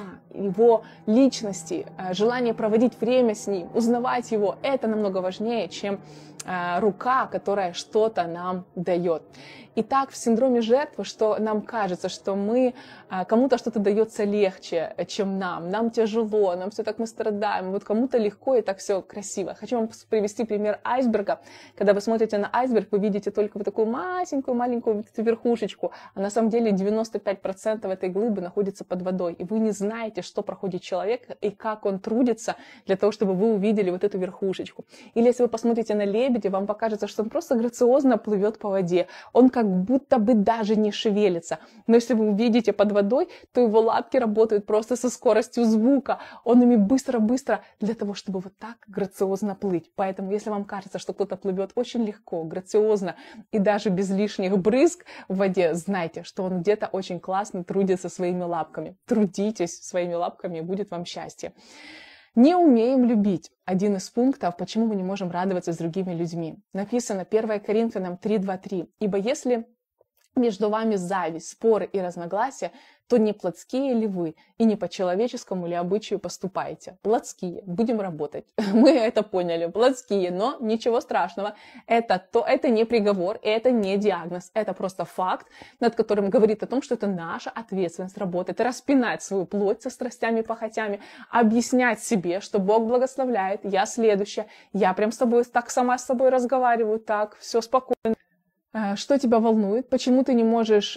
Speaker 1: личности, желание проводить время с Ним, узнавать Его. Это намного важнее, чем рука, которая что-то нам дает. Итак, в синдроме жертвы, что нам кажется, что кому-то что-то дается легче, чем нам. Нам тяжело, нам все так, мы страдаем. Вот кому-то легко и так все красиво. Хочу вам привести пример айсберга. Когда вы смотрите на айсберг, вы видите только вот такую маленькую верхушечку, а на самом деле 95% этой глыбы находится под водой. И вы не знаете, что проходит человек и как он трудится для того, чтобы вы увидели вот эту верхушечку. Или если вы посмотрите на лебедя, вам покажется, что он просто грациозно плывет по воде. Он как будто бы даже не шевелится. Но если вы увидите под водой, то его лапки работают просто со скоростью звука. Он ими быстро-быстро для того, чтобы вот так грациозно плыть. Поэтому, если вам кажется, что кто-то плывет очень легко, грациозно и даже без лишних брызг в воде, знайте, что он где-то очень классно трудится своими лапками. Трудитесь своими лапками, и будет вам счастье. Не умеем любить. Один из пунктов, почему мы не можем радоваться с другими людьми. Написано 1 Коринфянам 3:2-3. «Ибо если между вами зависть, споры и разногласия, то не плотские ли вы, и не по человеческому ли обычаю поступаете?» Плотские. Будем работать. Мы это поняли. Плотские, но ничего страшного. Это не приговор, это не диагноз. Это просто факт, над которым говорит о том, что это наша ответственность работать. Распинать свою плоть со страстями и похотями, объяснять себе, что Бог благословляет, я следующая, я прям с тобой так сама с собой разговариваю, так, все спокойно. Что тебя волнует? Почему ты не можешь...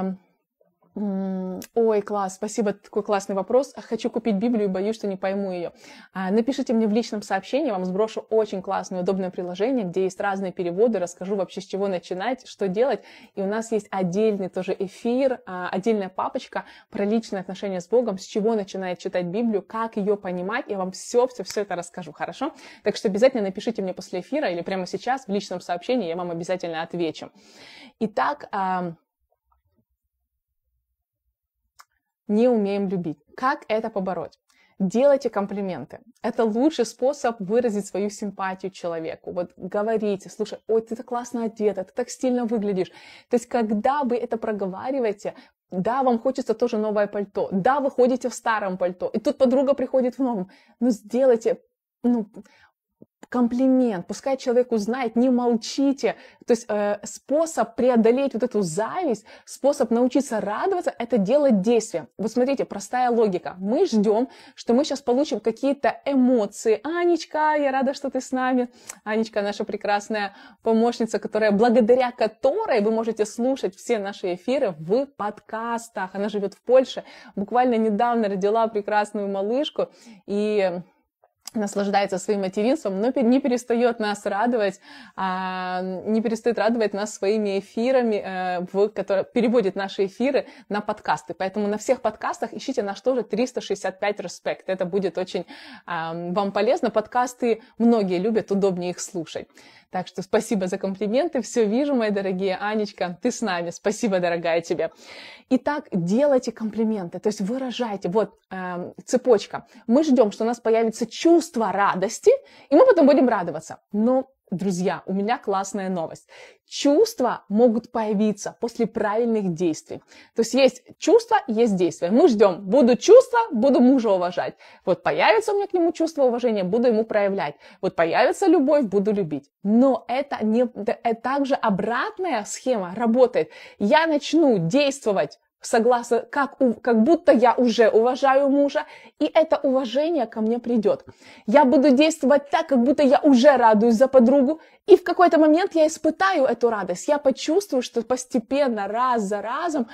Speaker 1: Ой, класс, спасибо, такой классный вопрос. Хочу купить Библию и боюсь, что не пойму ее. Напишите мне в личном сообщении, я вам сброшу очень классное, удобное приложение, где есть разные переводы, расскажу вообще, с чего начинать, что делать. И у нас есть отдельный тоже эфир, отдельная папочка про личные отношения с Богом, с чего начинать читать Библию, как ее понимать. Я вам все это расскажу, хорошо? Так что обязательно напишите мне после эфира или прямо сейчас в личном сообщении, я вам обязательно отвечу. Итак, не умеем любить. Как это побороть? Делайте комплименты. Это лучший способ выразить свою симпатию человеку. Вот говорите, слушай, ой, ты так классно одета, ты так стильно выглядишь. То есть, когда вы это проговариваете, да, вам хочется тоже новое пальто, да, вы ходите в старом пальто, и тут подруга приходит в новом. Но сделайте, комплимент, пускай человек узнает, не молчите. То есть способ преодолеть вот эту зависть, способ научиться радоваться, это делать действия. Вот смотрите, простая логика. Мы ждем, что мы сейчас получим какие-то эмоции. Анечка, я рада, что ты с нами. Анечка, наша прекрасная помощница, благодаря которой вы можете слушать все наши эфиры в подкастах. Она живет в Польше. Буквально недавно родила прекрасную малышку и наслаждается своим материнством, но не перестает нас радовать, не перестает радовать нас своими эфирами, которые переводит наши эфиры на подкасты. Поэтому на всех подкастах ищите наш тоже 365 Respect. Это будет очень вам полезно. Подкасты многие любят, удобнее их слушать. Так что спасибо за комплименты. Все вижу, мои дорогие. Анечка, ты с нами. Спасибо, дорогая, тебе. Итак, делайте комплименты, то есть выражайте. Вот цепочка. Мы ждем, что у нас появится чувство радости, и мы потом будем радоваться. Но друзья, у меня классная новость. Чувства могут появиться после правильных действий. То есть чувства, есть действия. Мы ждем, буду чувства, буду мужа уважать. Вот появится у меня к нему чувство уважения, буду ему проявлять. Вот появится любовь, буду любить. Но это также обратная схема работает. Я начну действовать согласно, как будто я уже уважаю мужа, и это уважение ко мне придет. Я буду действовать так, как будто я уже радуюсь за подругу, и в какой-то момент я испытаю эту радость. Я почувствую, что постепенно, раз за разом,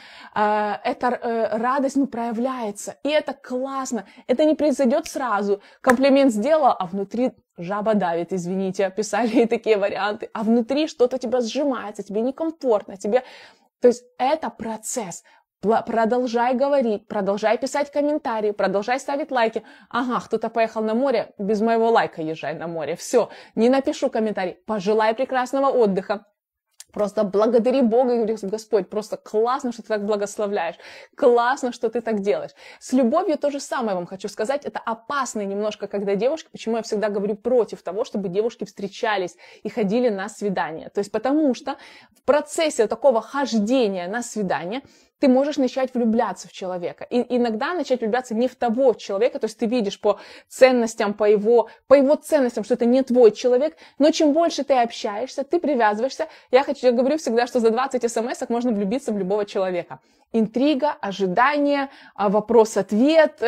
Speaker 1: эта радость проявляется. И это классно. Это не произойдет сразу. Комплимент сделала, а внутри жаба давит, извините, писали такие варианты. А внутри что-то тебя сжимается, тебе некомфортно, тебе... То есть это процесс. Продолжай говорить, продолжай писать комментарии, продолжай ставить лайки. Ага, кто-то поехал на море, без моего лайка езжай на море. Все, не напишу комментарий. Пожелай прекрасного отдыха. Просто благодари Бога и говори: Господь, просто классно, что ты так благословляешь, классно, что ты так делаешь. С любовью то же самое вам хочу сказать. Это опасно немножко, когда девушки, почему я всегда говорю против того, чтобы девушки встречались и ходили на свидания. То есть потому что в процессе такого хождения на свидание ты можешь начать влюбляться в человека. И иногда начать влюбляться не в того человека, то есть ты видишь по ценностям, по его ценностям, что это не твой человек, но чем больше ты общаешься, ты привязываешься. Я говорю всегда, что за 20 смс можно влюбиться в любого человека. Интрига, ожидание, вопрос-ответ,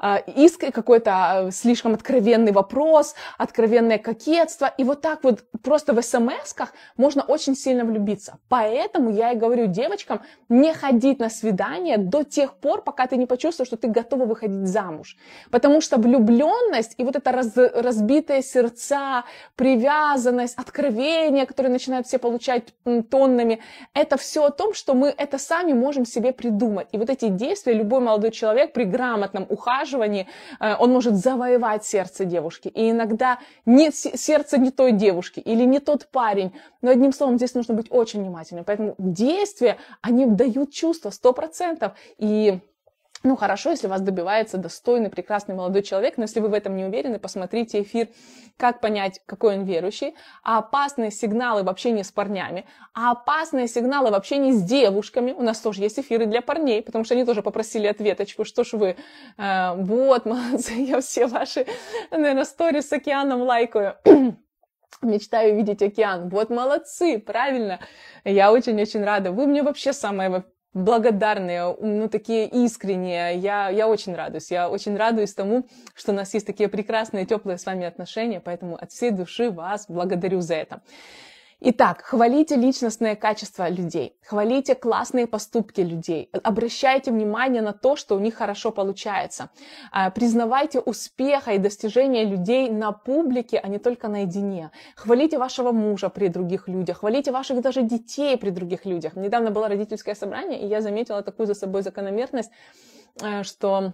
Speaker 1: иск, какой-то слишком откровенный вопрос, откровенное кокетство. И вот так вот просто в смс-ках можно очень сильно влюбиться. Поэтому я и говорю девочкам не ходить на свидание до тех пор, пока ты не почувствуешь, что ты готова выходить замуж. Потому что влюбленность и вот это разбитые сердца, привязанность, откровения, которые начинают все получать тоннами, это все о том, что мы это сами можем себе придумать. И вот эти действия любой молодой человек при грамотном ухаживании, он может завоевать сердце девушки. И иногда сердце не той девушки или не тот парень. Но одним словом, здесь нужно быть очень внимательным. Поэтому действия, они дают чувства 100%. И хорошо, если вас добивается достойный, прекрасный молодой человек, но если вы в этом не уверены, посмотрите эфир «Как понять, какой он верующий», а опасные сигналы в общении с парнями, а опасные сигналы в общении с девушками. У нас тоже есть эфиры для парней, потому что они тоже попросили ответочку, что ж вы, вот, молодцы, я все ваши, наверное, сторис с океаном лайкаю. Мечтаю видеть океан. Вот молодцы, правильно. Я очень-очень рада. Вы мне вообще самые благодарные, такие искренние. Я очень радуюсь. Я очень радуюсь тому, что у нас есть такие прекрасные, теплые с вами отношения. Поэтому от всей души вас благодарю за это. Итак, хвалите личностные качества людей, хвалите классные поступки людей, обращайте внимание на то, что у них хорошо получается, признавайте успеха и достижения людей на публике, а не только наедине. Хвалите вашего мужа при других людях, хвалите ваших даже детей при других людях. Недавно было родительское собрание, и я заметила такую за собой закономерность, что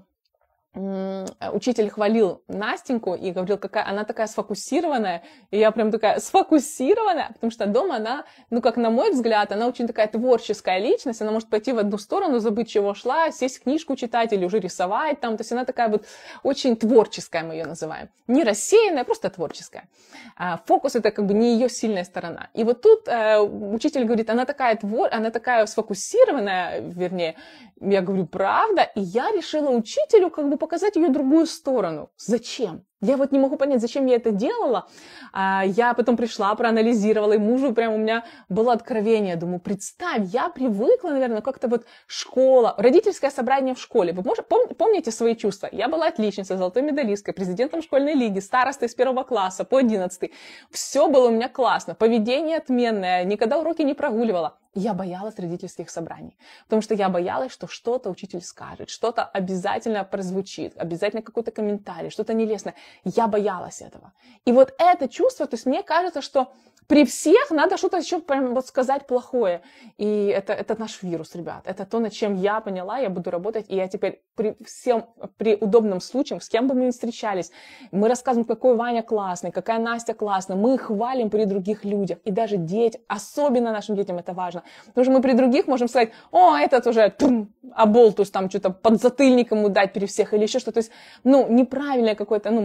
Speaker 1: учитель хвалил Настеньку и говорил, какая она такая сфокусированная, и я прям такая сфокусированная, потому что дома она, как на мой взгляд, она очень такая творческая личность, она может пойти в одну сторону, забыть, чего шла, сесть книжку читать или уже рисовать там, то есть она такая вот очень творческая, мы ее называем, не рассеянная, просто творческая. Фокус — это как бы не ее сильная сторона. И вот тут учитель говорит, она такая сфокусированная, вернее, я говорю, правда, и я решила учителю как бы показать ее другую сторону. Зачем? Я вот не могу понять, зачем я это делала. Я потом пришла, проанализировала, и мужу прям у меня было откровение. Думаю, представь, я привыкла, наверное, как-то вот школа, родительское собрание в школе. Вы помните свои чувства? Я была отличницей, золотой медалисткой, президентом школьной лиги, старостой с 1 класса по 11. Все было у меня классно, поведение отменное, никогда уроки не прогуливала. Я боялась родительских собраний, потому что я боялась, что что-то учитель скажет, что-то обязательно прозвучит, обязательно какой-то комментарий, что-то нелестное. Я боялась этого. И вот это чувство, то есть мне кажется, что при всех надо что-то еще прям вот сказать плохое. И это наш вирус, ребят. Это то, над чем я поняла, я буду работать. И я теперь при удобном случае, с кем бы мы ни встречались, мы рассказываем, какой Ваня классный, какая Настя классная. Мы их хвалим при других людях. И даже детям, особенно нашим детям это важно. Потому что мы при других можем сказать, о, этот уже оболтус, там что-то подзатыльник ему дать при всех или еще что-то. То есть, неправильное какое-то, мы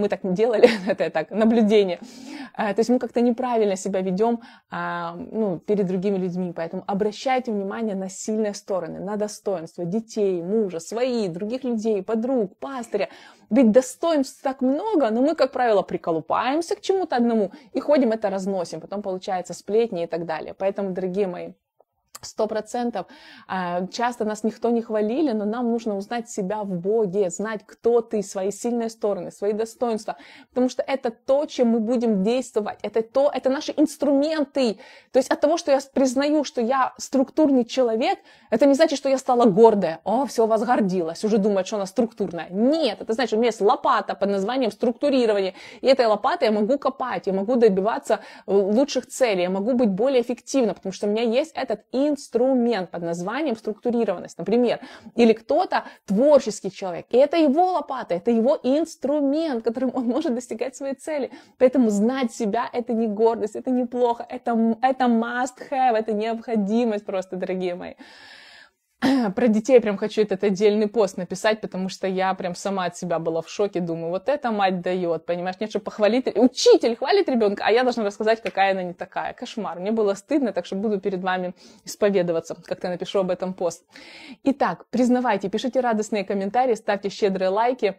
Speaker 1: мы так не делали, это так, наблюдение. То есть мы как-то неправильно себя ведем перед другими людьми. Поэтому обращайте внимание на сильные стороны, на достоинства детей, мужа, свои, других людей, подруг, пастыря. Ведь достоинств так много, но мы, как правило, приколупаемся к чему-то одному и ходим это разносим. Потом получается сплетни и так далее. Поэтому, дорогие мои, 100%. Часто нас никто не хвалили, но нам нужно узнать себя в Боге, знать, кто ты, свои сильные стороны, свои достоинства, потому что это то, чем мы будем действовать, это наши инструменты. То есть от того, что я признаю, что я структурный человек, это не значит, что я стала гордая. Все, возгордилась, уже думает, что она структурная. Нет, это значит, у меня есть лопата под названием структурирование, и этой лопатой я могу копать, я могу добиваться лучших целей, я могу быть более эффективна, потому что у меня есть этот инструмент под названием структурированность, например, или кто-то творческий человек, и это его лопата, это его инструмент, которым он может достигать своей цели. Поэтому знать себя — это не гордость, это не плохо, это must have, это необходимость просто, дорогие мои. Про детей прям хочу этот отдельный пост написать, потому что я прям сама от себя была в шоке, думаю, вот это мать дает, понимаешь, нет, чтобы похвалить, учитель хвалит ребенка, а я должна рассказать, какая она не такая. Кошмар, мне было стыдно, так что буду перед вами исповедоваться, как-то напишу об этом пост. Итак, признавайте, пишите радостные комментарии, ставьте щедрые лайки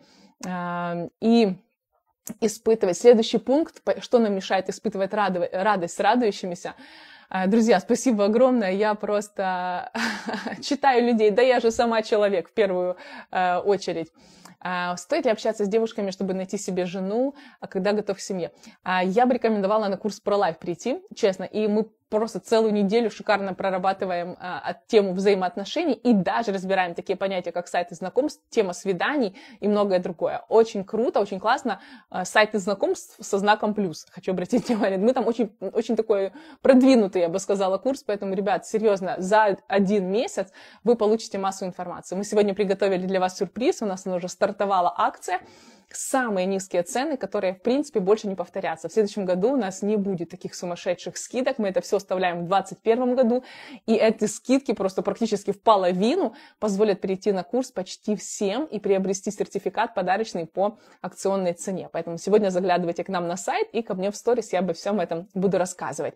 Speaker 1: и испытывать. Следующий пункт, что нам мешает испытывать радость с радующимися. Друзья, спасибо огромное, я просто читаю людей, да я же сама человек в первую очередь. Стоит ли общаться с девушками, чтобы найти себе жену, когда готов к семье? Я бы рекомендовала на курс Pro Life прийти, честно, и мы просто целую неделю шикарно прорабатываем тему взаимоотношений и даже разбираем такие понятия, как сайты знакомств, тема свиданий и многое другое. Очень круто, очень классно. Сайты знакомств со знаком плюс. Хочу обратить внимание. Мы там очень, очень такой продвинутый, я бы сказала, курс, поэтому, ребят, серьезно, за 1 месяц вы получите массу информации. Мы сегодня приготовили для вас сюрприз, у нас уже стартовала акция. Самые низкие цены, которые, в принципе, больше не повторятся. В следующем году у нас не будет таких сумасшедших скидок. Мы это все оставляем в 2021 году. И эти скидки просто практически в половину позволят перейти на курс почти всем и приобрести сертификат подарочный по акционной цене. Поэтому сегодня заглядывайте к нам на сайт и ко мне в сторис. Я обо всем этом буду рассказывать.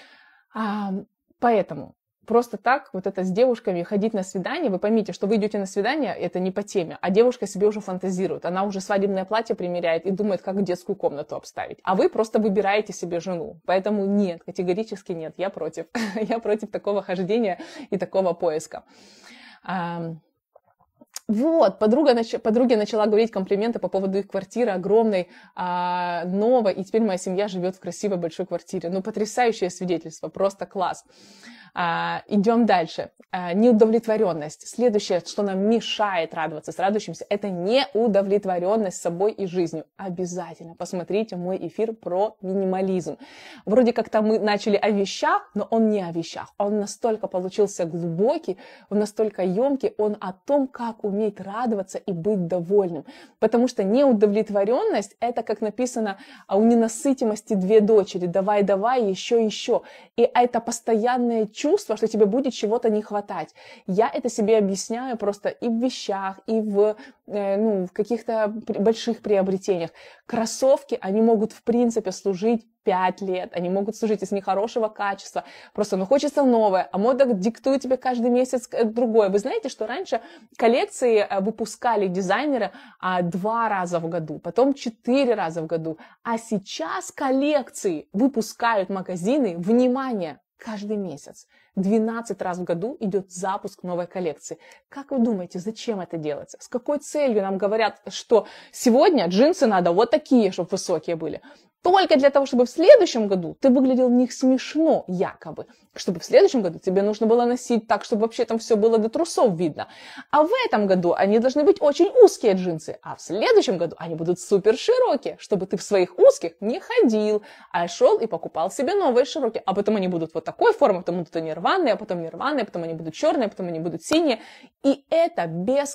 Speaker 1: Поэтому... Просто так вот это с девушками ходить на свидание, вы поймите, что вы идете на свидание, это не по теме, а девушка себе уже фантазирует, она уже свадебное платье примеряет и думает, как детскую комнату обставить, а вы просто выбираете себе жену, поэтому нет, категорически нет, я против, я против такого хождения и такого поиска. Вот, подруге начала говорить комплименты по поводу их квартиры огромной, новой, и теперь моя семья живет в красивой большой квартире. Ну, потрясающее свидетельство, просто класс. Идем дальше. Неудовлетворенность. Следующее, что нам мешает радоваться с радующимся, это неудовлетворенность собой и жизнью. Обязательно посмотрите мой эфир про минимализм. Вроде как там мы начали о вещах, но он не о вещах. Он настолько получился глубокий, он настолько емкий, он о том, как уметь радоваться и быть довольным. Потому что неудовлетворенность, это, как написано, у ненасытимости 2 дочери. Давай, давай, еще, еще. И это постоянное чувство, что тебе будет чего-то не хватать. Я это себе объясняю просто и в вещах, и в каких-то больших приобретениях. Кроссовки, они могут в принципе служить 5 лет, они могут служить, если не хорошего качества, просто хочется новое, а мода диктует тебе каждый месяц другое. Вы знаете, что раньше коллекции выпускали дизайнеры 2 раза в году, потом 4 раза в году, а сейчас коллекции выпускают магазины, внимание, каждый месяц. 12 раз в году идет запуск новой коллекции. Как вы думаете, зачем это делается? С какой целью нам говорят, что сегодня джинсы надо вот такие, чтобы высокие были? Только для того, чтобы в следующем году ты выглядел в них смешно, якобы. Чтобы в следующем году тебе нужно было носить так, чтобы вообще там все было до трусов видно. А в этом году они должны быть очень узкие джинсы, а в следующем году они будут супер широкие, чтобы ты в своих узких не ходил, а шел и покупал себе новые широкие. А потом они будут вот такой формы, потом будут они рваные, а потом не рваные, потом они будут черные, потом они будут синие. И это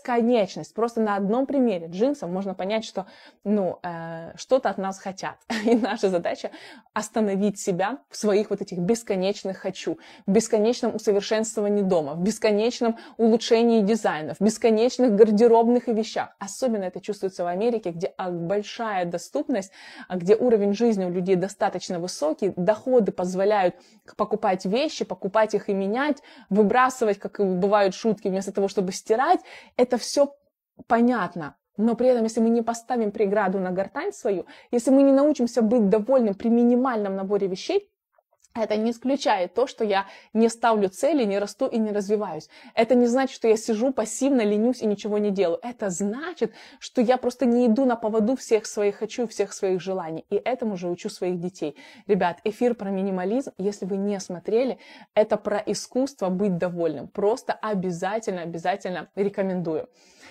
Speaker 1: бесконечность. Просто на одном примере джинсов можно понять, что что-то от нас хотят. И наша задача остановить себя в своих вот этих бесконечных «хочу», в бесконечном усовершенствовании дома, в бесконечном улучшении дизайна, в бесконечных гардеробных и вещах. Особенно это чувствуется в Америке, где большая доступность, где уровень жизни у людей достаточно высокий, доходы позволяют покупать вещи, покупать их и менять, выбрасывать, как бывают шутки, вместо того, чтобы стирать. Это все понятно. Но при этом, если мы не поставим преграду на гортань свою, если мы не научимся быть довольным при минимальном наборе вещей, это не исключает то, что я не ставлю цели, не расту и не развиваюсь. Это не значит, что я сижу пассивно, ленюсь и ничего не делаю. Это значит, что я просто не иду на поводу всех своих хочу, всех своих желаний. И этому же учу своих детей. Ребят, эфир про минимализм, если вы не смотрели, это про искусство быть довольным. Просто обязательно рекомендую.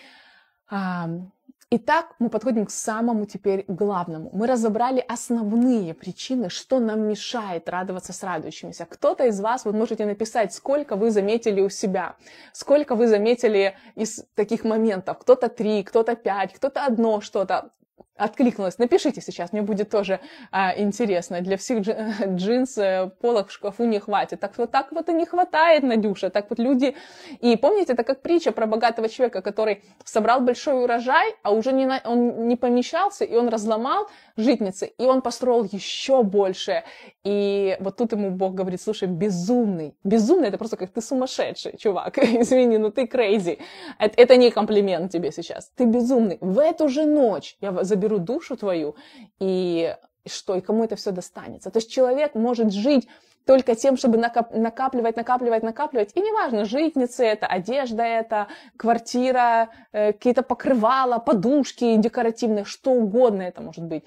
Speaker 1: Итак, мы подходим к самому теперь главному. Мы разобрали основные причины, что нам мешает радоваться с радующимися. Кто-то из вас, вы можете написать, сколько вы заметили у себя, сколько вы заметили из таких моментов. Кто-то 3, кто-то 5, кто-то одно что-то откликнулось. Напишите сейчас, мне будет тоже интересно. Для всех джинс полок в шкафу не хватит. Так вот и не хватает, Надюша. Так вот люди... И помните, это как притча про богатого человека, который собрал большой урожай, а уже он не помещался, и он разломал житницы, и он построил еще больше. И вот тут ему Бог говорит, слушай, безумный. Безумный — это просто как ты сумасшедший, чувак. Извини, ну ты crazy. Это не комплимент тебе сейчас. Ты безумный. В эту же ночь я заберу душу твою, и что? И кому это все достанется? То есть человек может жить только тем, чтобы накапливать. И неважно, житницы это, одежда это, квартира, какие-то покрывала, подушки декоративные, что угодно это может быть.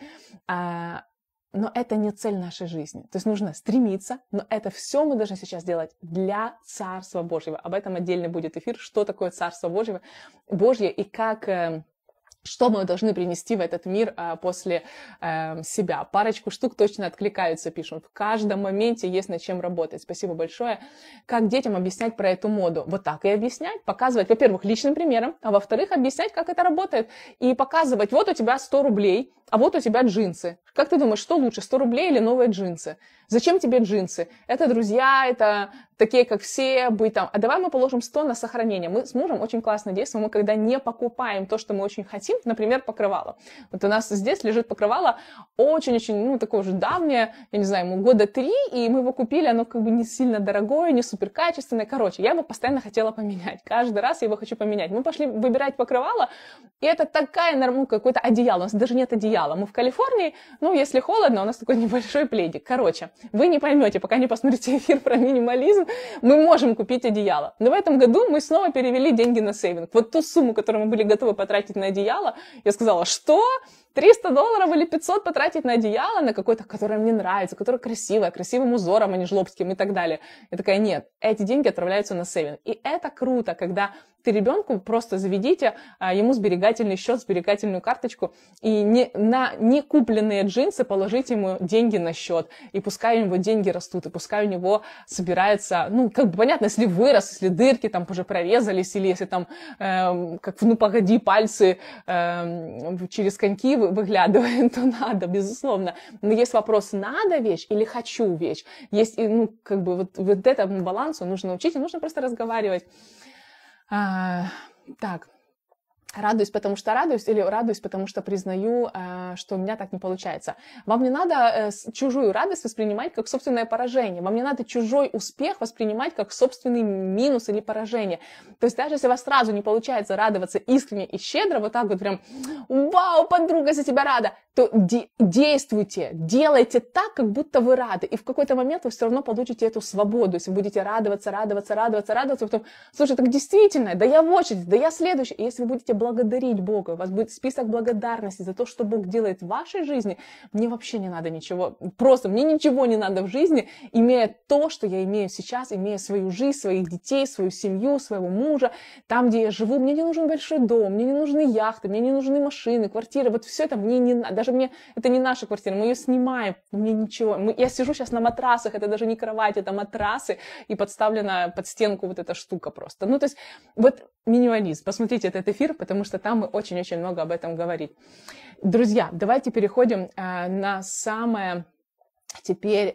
Speaker 1: Но это не цель нашей жизни. То есть нужно стремиться, но это все мы должны сейчас делать для Царства Божьего. Об этом отдельно будет эфир, что такое Царство Божье и как... Что мы должны принести в этот мир после себя. Парочку штук точно откликаются, пишут. В каждом моменте есть над чем работать. Спасибо большое. Как детям объяснять про эту моду? Вот так и объяснять. Показывать, во-первых, личным примером, а во-вторых, объяснять, как это работает. И показывать, вот у тебя 100 рублей, а вот у тебя джинсы. Как ты думаешь, что лучше, 100 рублей или новые джинсы? Зачем тебе джинсы? Это друзья, это такие, как все, быть там. А давай мы положим 100 на сохранение. Мы с мужем очень классно действуем. Мы когда не покупаем то, что мы очень хотим, например, покрывало. Вот у нас здесь лежит покрывало очень-очень, такое уже давнее, я не знаю, ему года 3, и мы его купили, оно как бы не сильно дорогое, не суперкачественное. Короче, я его постоянно хотела поменять. Каждый раз я его хочу поменять. Мы пошли выбирать покрывало, и это такая какое-то одеяло. У нас даже нет одеяла. Мы в Калифорнии, если холодно, у нас такой небольшой пледик. Короче, вы не поймете, пока не посмотрите эфир про минимализм, мы можем купить одеяло. Но в этом году мы снова перевели деньги на сейвинг. Вот ту сумму, которую мы были готовы потратить на одеяло, я сказала, что? $300 или 500 потратить на одеяло, на какое-то, которое мне нравится, которое красивое, красивым узором, а не жлобским и так далее. Я такая, нет, эти деньги отправляются на сейвинг. И это круто, когда ты ребенку просто заведите ему сберегательный счет, сберегательную карточку, и на некупленные джинсы положите ему деньги на счет, и пускай у него деньги растут, и пускай у него собирается, понятно, если вырос, если дырки там уже прорезались, или если там, погоди, пальцы через коньки выглядывает, то надо, безусловно. Но есть вопрос, надо вещь или хочу вещь. Есть, вот этому балансу нужно учить, и нужно просто разговаривать. Так, радуюсь, потому что радуюсь, или радуюсь, потому что признаю, что у меня так не получается. Вам не надо чужую радость воспринимать как собственное поражение. Вам не надо чужой успех воспринимать как собственный минус или поражение. То есть даже если у вас сразу не получается радоваться искренне и щедро, вот так вот прям, вау, подруга, за тебя рада, то действуйте, делайте так, как будто вы рады. И в какой-то момент вы все равно получите эту свободу. Если вы будете радоваться, потом, слушай, так действительно, да я в очереди, да я следующий. И если вы будете благодарить Бога, у вас будет список благодарности за то, что Бог делает в вашей жизни, мне вообще не надо ничего, просто мне ничего не надо в жизни, имея то, что я имею сейчас, имея свою жизнь, своих детей, свою семью, своего мужа, там, где я живу, мне не нужен большой дом, мне не нужны яхты, мне не нужны машины, квартиры, вот все это мне не надо, даже мне, это не наша квартира, мы ее снимаем, мне ничего, я сижу сейчас на матрасах, это даже не кровать, это матрасы, и подставлена под стенку вот эта штука просто, то есть, вот минимализм, посмотрите этот эфир, потому что там мы очень-очень много об этом говорим. Друзья, давайте переходим на самое теперь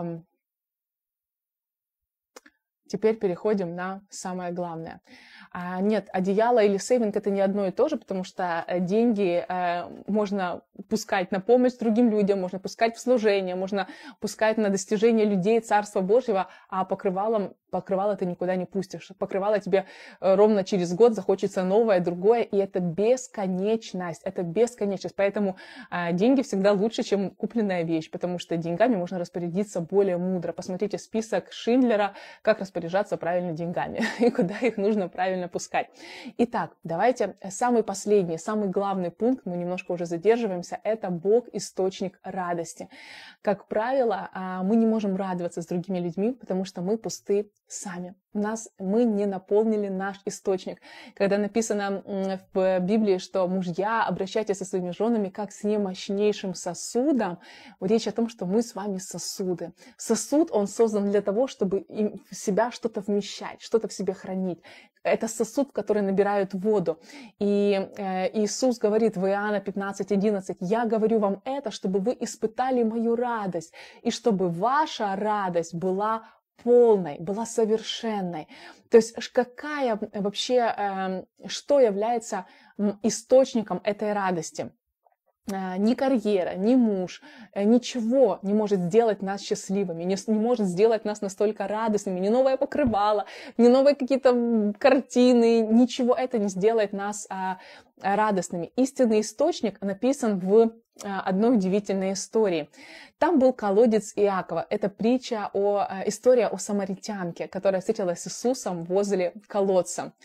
Speaker 1: переходим на самое главное. Нет, одеяло или сейвинг — это не одно и то же, потому что деньги можно пускать на помощь другим людям, можно пускать в служение, можно пускать на достижение людей Царства Божьего, а покрывало ты никуда не пустишь. Покрывало тебе ровно через год захочется новое, другое, и это бесконечность, Поэтому деньги всегда лучше, чем купленная вещь, потому что деньгами можно распорядиться более мудро. Посмотрите список Шиндлера, как распоряжаться правильно деньгами и куда их нужно правильно пускать. Итак, давайте самый последний, самый главный пункт, мы немножко уже задерживаемся, это Бог — источник радости. Как правило, мы не можем радоваться с другими людьми, потому что мы пусты сами. Мы не наполнили наш источник. Когда написано в Библии, что мужья, обращайтесь со своими женами как с немощнейшим сосудом, речь о том, что мы с вами сосуды. Сосуд, он создан для того, чтобы в себя что-то вмещать, что-то в себе хранить. Это сосуд, в который набирают воду. И Иисус говорит в Иоанна 15:11: «Я говорю вам это, чтобы вы испытали мою радость, и чтобы ваша радость была полной, была совершенной». То есть какая вообще, что является источником этой радости? Ни карьера, ни муж, ничего не может сделать нас счастливыми, не может сделать нас настолько радостными, ни новое покрывало, ни новые какие-то картины, ничего это не сделает нас радостными. Истинный источник написан в одной удивительной истории. Там был колодец Иакова. Это история о самаритянке, которая встретилась с Иисусом возле колодца.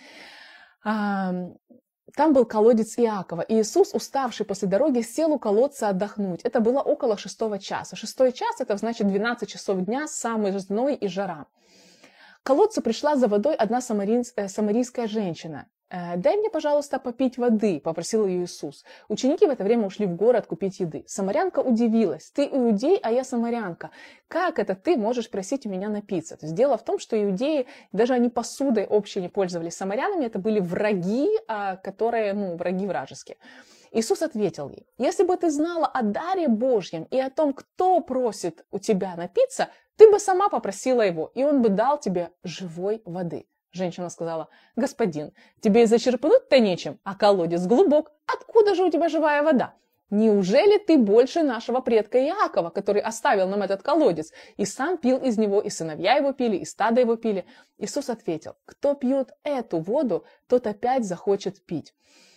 Speaker 1: Там был колодец Иакова, и Иисус, уставший после дороги, сел у колодца отдохнуть. Это было около 6 часа. 6 час — это значит 12 часов дня, самый зной и жара. К колодцу пришла за водой одна самарийская женщина. «Дай мне, пожалуйста, попить воды», — попросил ее Иисус. Ученики в это время ушли в город купить еды. Самарянка удивилась: «Ты иудей, а я самарянка. Как это ты можешь просить у меня напиться?» То есть дело в том, что иудеи, даже они посудой общей не пользовались. Самарянами это были враги, враги вражеские. Иисус ответил ей: «Если бы ты знала о даре Божьем и о том, кто просит у тебя напиться, ты бы сама попросила его, и он бы дал тебе живой воды». Женщина сказала: «Господин, тебе и зачерпнуть-то нечем, а колодец глубок. Откуда же у тебя живая вода? Неужели ты больше нашего предка Иакова, который оставил нам этот колодец, и сам пил из него, и сыновья его пили, и стадо его пили?» Иисус ответил: «Кто пьет эту воду, тот опять захочет пить.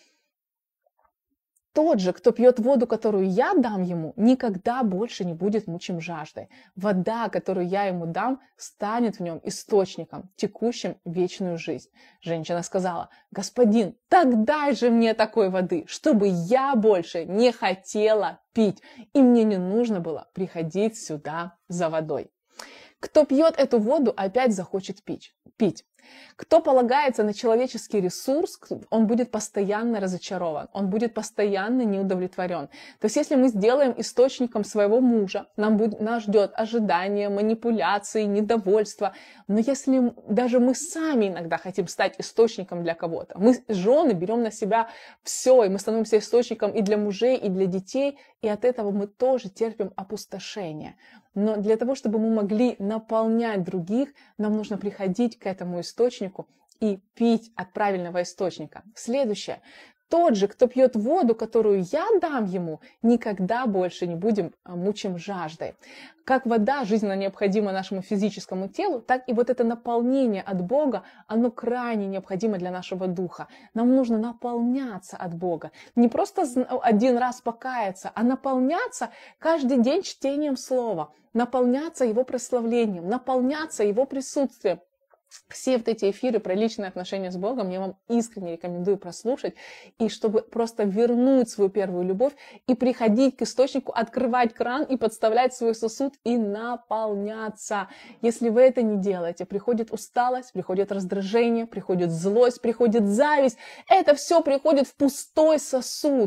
Speaker 1: Тот же, кто пьет воду, которую я дам ему, никогда больше не будет мучим жаждой. Вода, которую я ему дам, станет в нем источником, текущим в вечную жизнь». Женщина сказала: «Господин, так дай же мне такой воды, чтобы я больше не хотела пить, и мне не нужно было приходить сюда за водой». Кто пьет эту воду, опять захочет пить. Кто полагается на человеческий ресурс, он будет постоянно разочарован, он будет постоянно неудовлетворен. То есть если мы сделаем источником своего мужа, нас ждет ожидание, манипуляции, недовольство. Но если даже мы сами иногда хотим стать источником для кого-то, мы, жены, берем на себя все, и мы становимся источником и для мужей, и для детей, и от этого мы тоже терпим опустошение. Но для того, чтобы мы могли наполнять других, нам нужно приходить к этому источнику и пить от правильного источника. Следующее. Тот же, кто пьет воду, которую я дам ему, никогда больше не будем мучим жаждой. Как вода жизненно необходима нашему физическому телу, так и вот это наполнение от Бога, оно крайне необходимо для нашего духа. Нам нужно наполняться от Бога. Не просто один раз покаяться, а наполняться каждый день чтением Слова, наполняться Его прославлением, наполняться Его присутствием. Все вот эти эфиры про личные отношения с Богом я вам искренне рекомендую прослушать, и чтобы просто вернуть свою первую любовь и приходить к источнику, открывать кран и подставлять свой сосуд и наполняться. Если вы это не делаете, приходит усталость, приходит раздражение, приходит злость, приходит зависть. Это все приходит в пустой сосуд.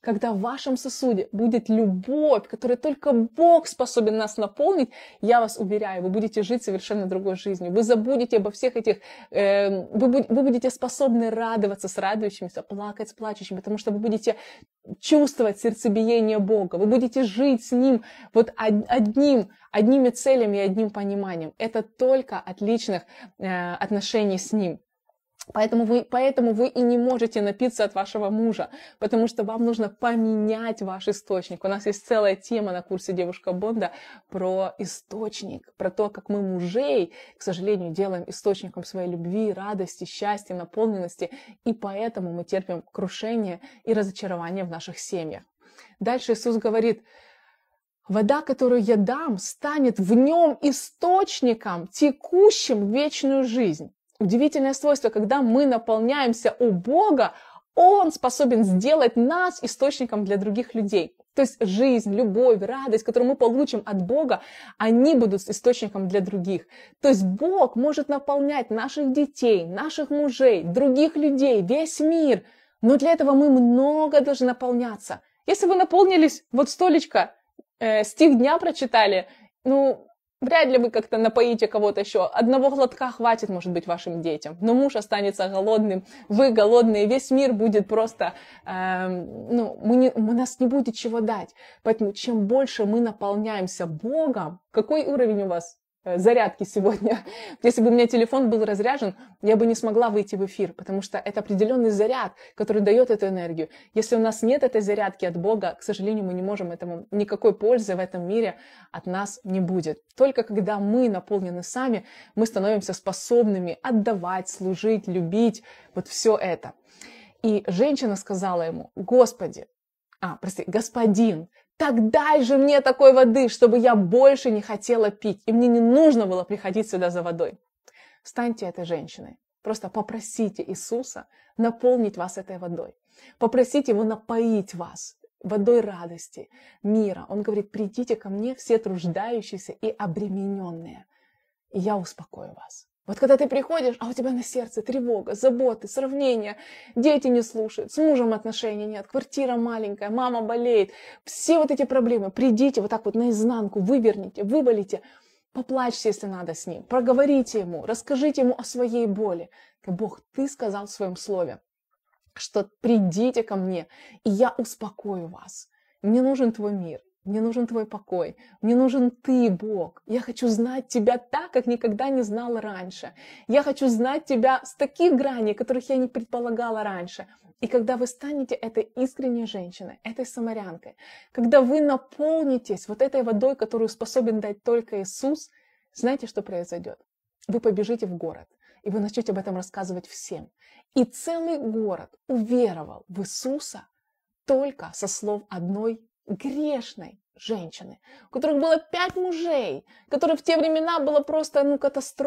Speaker 1: когда в вашем сосуде будет любовь, которой только Бог способен нас наполнить, я вас уверяю, вы будете жить совершенно другой жизнью. Вы забудете обо всех этих, вы будете способны радоваться с радующимися, плакать с плачущими, потому что вы будете чувствовать сердцебиение Бога, вы будете жить с Ним вот одними целями и одним пониманием. Это только от личных отношений с Ним. Поэтому вы и не можете напиться от вашего мужа, потому что вам нужно поменять ваш источник. У нас есть целая тема на курсе «Девушка Бонда» про источник, про то, как мы мужей, к сожалению, делаем источником своей любви, радости, счастья, наполненности, и поэтому мы терпим крушение и разочарование в наших семьях. Дальше Иисус говорит: вода, которую я дам, станет в нем источником, текущим в вечную жизнь. Удивительное свойство, когда мы наполняемся у Бога, Он способен сделать нас источником для других людей. То есть жизнь, любовь, радость, которую мы получим от Бога, они будут источником для других. То есть Бог может наполнять наших детей, наших мужей, других людей, весь мир. Но для этого мы много должны наполняться. Если вы наполнились, вот столечко, стих дня прочитали, вряд ли вы как-то напоите кого-то еще. Одного глотка хватит, может быть, вашим детям. Но муж останется голодным, вы голодные, весь мир будет просто... у нас не будет чего дать. Поэтому чем больше мы наполняемся Богом, какой уровень у вас зарядки сегодня? Если бы у меня телефон был разряжен, я бы не смогла выйти в эфир, потому что это определенный заряд, который дает эту энергию. Если у нас нет этой зарядки от Бога, к сожалению, мы не можем этому, никакой пользы в этом мире от нас не будет. Только когда мы наполнены сами, мы становимся способными отдавать, служить, любить, вот все это. И женщина сказала ему: господин, так дай же мне такой воды, чтобы я больше не хотела пить, и мне не нужно было приходить сюда за водой. Станьте этой женщиной. Просто попросите Иисуса наполнить вас этой водой. Попросите Его напоить вас водой радости, мира. Он говорит: придите ко мне, все труждающиеся и обремененные, и я успокою вас. Вот когда ты приходишь, а у тебя на сердце тревога, заботы, сравнения, дети не слушают, с мужем отношений нет, квартира маленькая, мама болеет, все вот эти проблемы, придите вот так вот наизнанку, выверните, вывалите, поплачьте, если надо, с ним, проговорите ему, расскажите ему о своей боли. Бог, ты сказал в своем слове, что придите ко мне, и я успокою вас. Мне нужен твой мир. Мне нужен твой покой, мне нужен ты, Бог. Я хочу знать тебя так, как никогда не знала раньше. Я хочу знать тебя с таких граней, которых я не предполагала раньше. И когда вы станете этой искренней женщиной, этой самарянкой, когда вы наполнитесь вот этой водой, которую способен дать только Иисус, знаете, что произойдет? Вы побежите в город, и вы начнете об этом рассказывать всем. И целый город уверовал в Иисуса только со слов одной грешной женщины, у которых было 5 мужей, которая в те времена была просто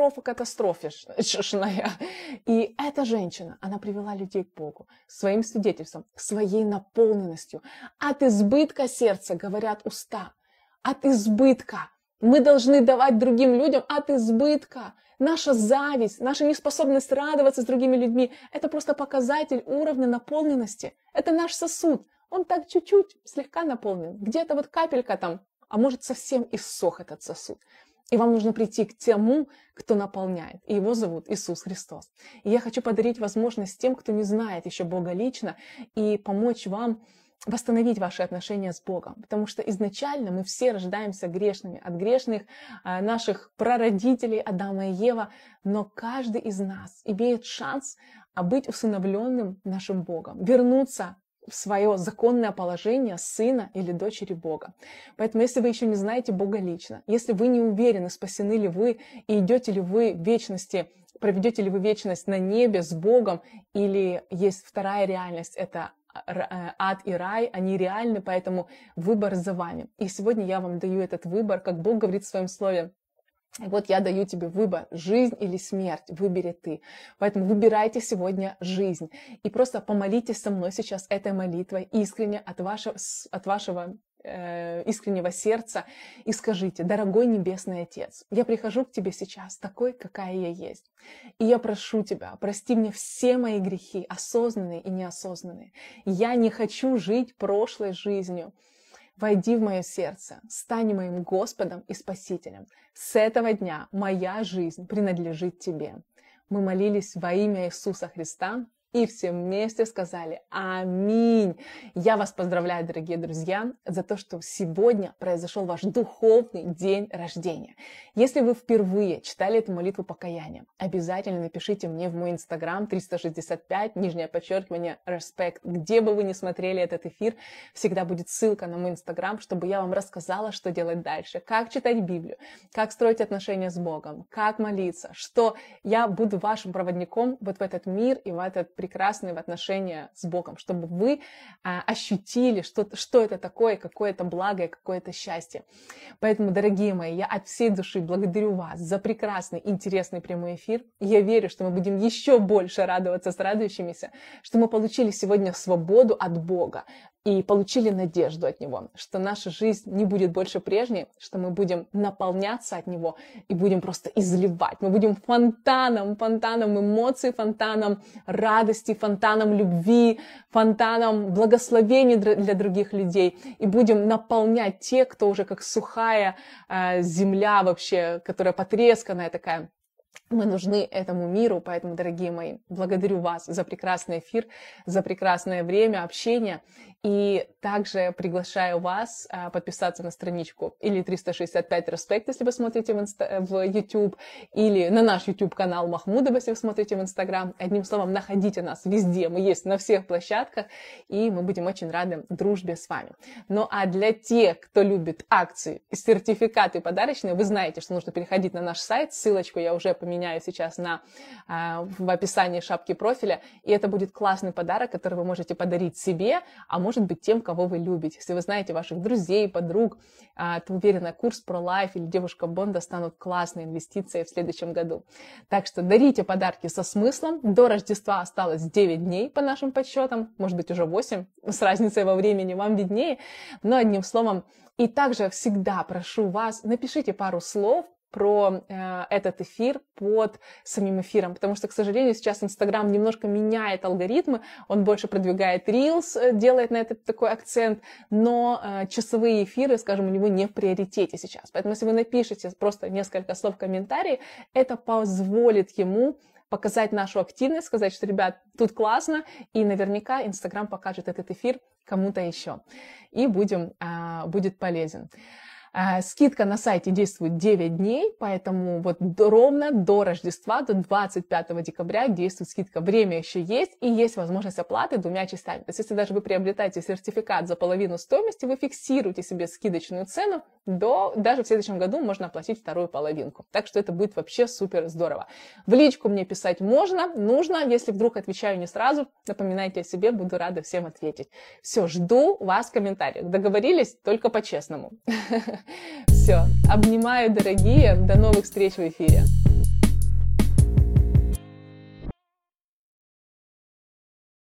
Speaker 1: катастрофичная. И эта женщина, она привела людей к Богу своим свидетельством, своей наполненностью. От избытка сердца говорят уста. От избытка. Мы должны давать другим людям от избытка. Наша зависть, наша неспособность радоваться с другими людьми – это просто показатель уровня наполненности. Это наш сосуд. Он так чуть-чуть, слегка наполнен. Где-то вот капелька там, а может совсем иссох этот сосуд. И вам нужно прийти к тому, кто наполняет. И его зовут Иисус Христос. И я хочу подарить возможность тем, кто не знает еще Бога лично, и помочь вам восстановить ваши отношения с Богом. Потому что изначально мы все рождаемся грешными, от грешных наших прародителей Адама и Ева, но каждый из нас имеет шанс быть усыновленным нашим Богом, вернуться в свое законное положение сына или дочери Бога. Поэтому, если вы еще не знаете Бога лично, если вы не уверены, спасены ли вы и идете ли вы в вечности, проведете ли вы вечность на небе с Богом, или есть вторая реальность, это ад и рай, они реальны, поэтому выбор за вами. И сегодня я вам даю этот выбор, как Бог говорит в своем слове. И вот я даю тебе выбор, жизнь или смерть, выбери ты. Поэтому выбирайте сегодня жизнь. И просто помолитесь со мной сейчас этой молитвой искренне от вашего искреннего сердца и скажите: дорогой Небесный Отец, я прихожу к Тебе сейчас такой, какая я есть. И я прошу Тебя, прости мне все мои грехи, осознанные и неосознанные. Я не хочу жить прошлой жизнью. Войди в мое сердце, стань моим Господом и Спасителем. С этого дня моя жизнь принадлежит Тебе. Мы молились во имя Иисуса Христа и все вместе сказали аминь. Я вас поздравляю, дорогие друзья, за то, что сегодня произошел ваш духовный день рождения. Если вы впервые читали эту молитву покаяния, обязательно напишите мне в мой инстаграм 365, _respect. Где бы вы ни смотрели этот эфир, всегда будет ссылка на мой инстаграм, чтобы я вам рассказала, что делать дальше, как читать Библию, как строить отношения с Богом, как молиться, что я буду вашим проводником вот в этот мир и в этот прекрасные отношения с Богом, чтобы вы ощутили, что это такое, какое-то благо и какое-то счастье. Поэтому, дорогие мои, я от всей души благодарю вас за прекрасный, интересный прямой эфир. Я верю, что мы будем еще больше радоваться с радующимися, что мы получили сегодня свободу от Бога и получили надежду от Него, что наша жизнь не будет больше прежней, что мы будем наполняться от Него и будем просто изливать. Мы будем фонтаном эмоций, фонтаном радости, фонтаном любви, фонтаном благословений для других людей. И будем наполнять тех, кто уже как сухая земля вообще, которая потресканная такая. Мы нужны этому миру, поэтому, дорогие мои, благодарю вас за прекрасный эфир, за прекрасное время общения. И также приглашаю вас подписаться на страничку или 365 Respect, если вы смотрите в YouTube, или на наш YouTube-канал Махмудова, если вы смотрите в Instagram. Одним словом, находите нас везде, мы есть на всех площадках, и мы будем очень рады дружбе с вами. Ну а для тех, кто любит акции, сертификаты подарочные, вы знаете, что нужно переходить на наш сайт, ссылочку я уже поменяю сейчас в описании шапки профиля, и это будет классный подарок, который вы можете подарить себе, а может быть тем, кого вы любите. Если вы знаете ваших друзей, подруг, то уверена, курс ProLife или Девушка Бонда станут классной инвестицией в следующем году. Так что дарите подарки со смыслом. До Рождества осталось 9 дней по нашим подсчетам, может быть уже 8, с разницей во времени вам виднее, но одним словом. И также всегда прошу вас, напишите пару слов про этот эфир под самим эфиром, потому что, к сожалению, сейчас Инстаграм немножко меняет алгоритмы, он больше продвигает Reels, делает на это такой акцент, но часовые эфиры, скажем, у него не в приоритете сейчас. Поэтому, если вы напишете просто несколько слов в комментарии, это позволит ему показать нашу активность, сказать, что, ребят, тут классно, и наверняка Инстаграм покажет этот эфир кому-то еще, и будет полезен. Скидка на сайте действует 9 дней, поэтому вот ровно до Рождества, до 25 декабря действует скидка. Время еще есть, и есть возможность оплаты 2 частями. То есть, если даже вы приобретаете сертификат за половину стоимости, вы фиксируете себе скидочную цену, даже в следующем году можно оплатить вторую половинку. Так что это будет вообще супер здорово. В личку мне писать нужно. Если вдруг отвечаю не сразу, напоминайте о себе, буду рада всем ответить. Все, жду вас в комментариях. Договорились? Только по-честному. Все, обнимаю, дорогие, до новых встреч в эфире.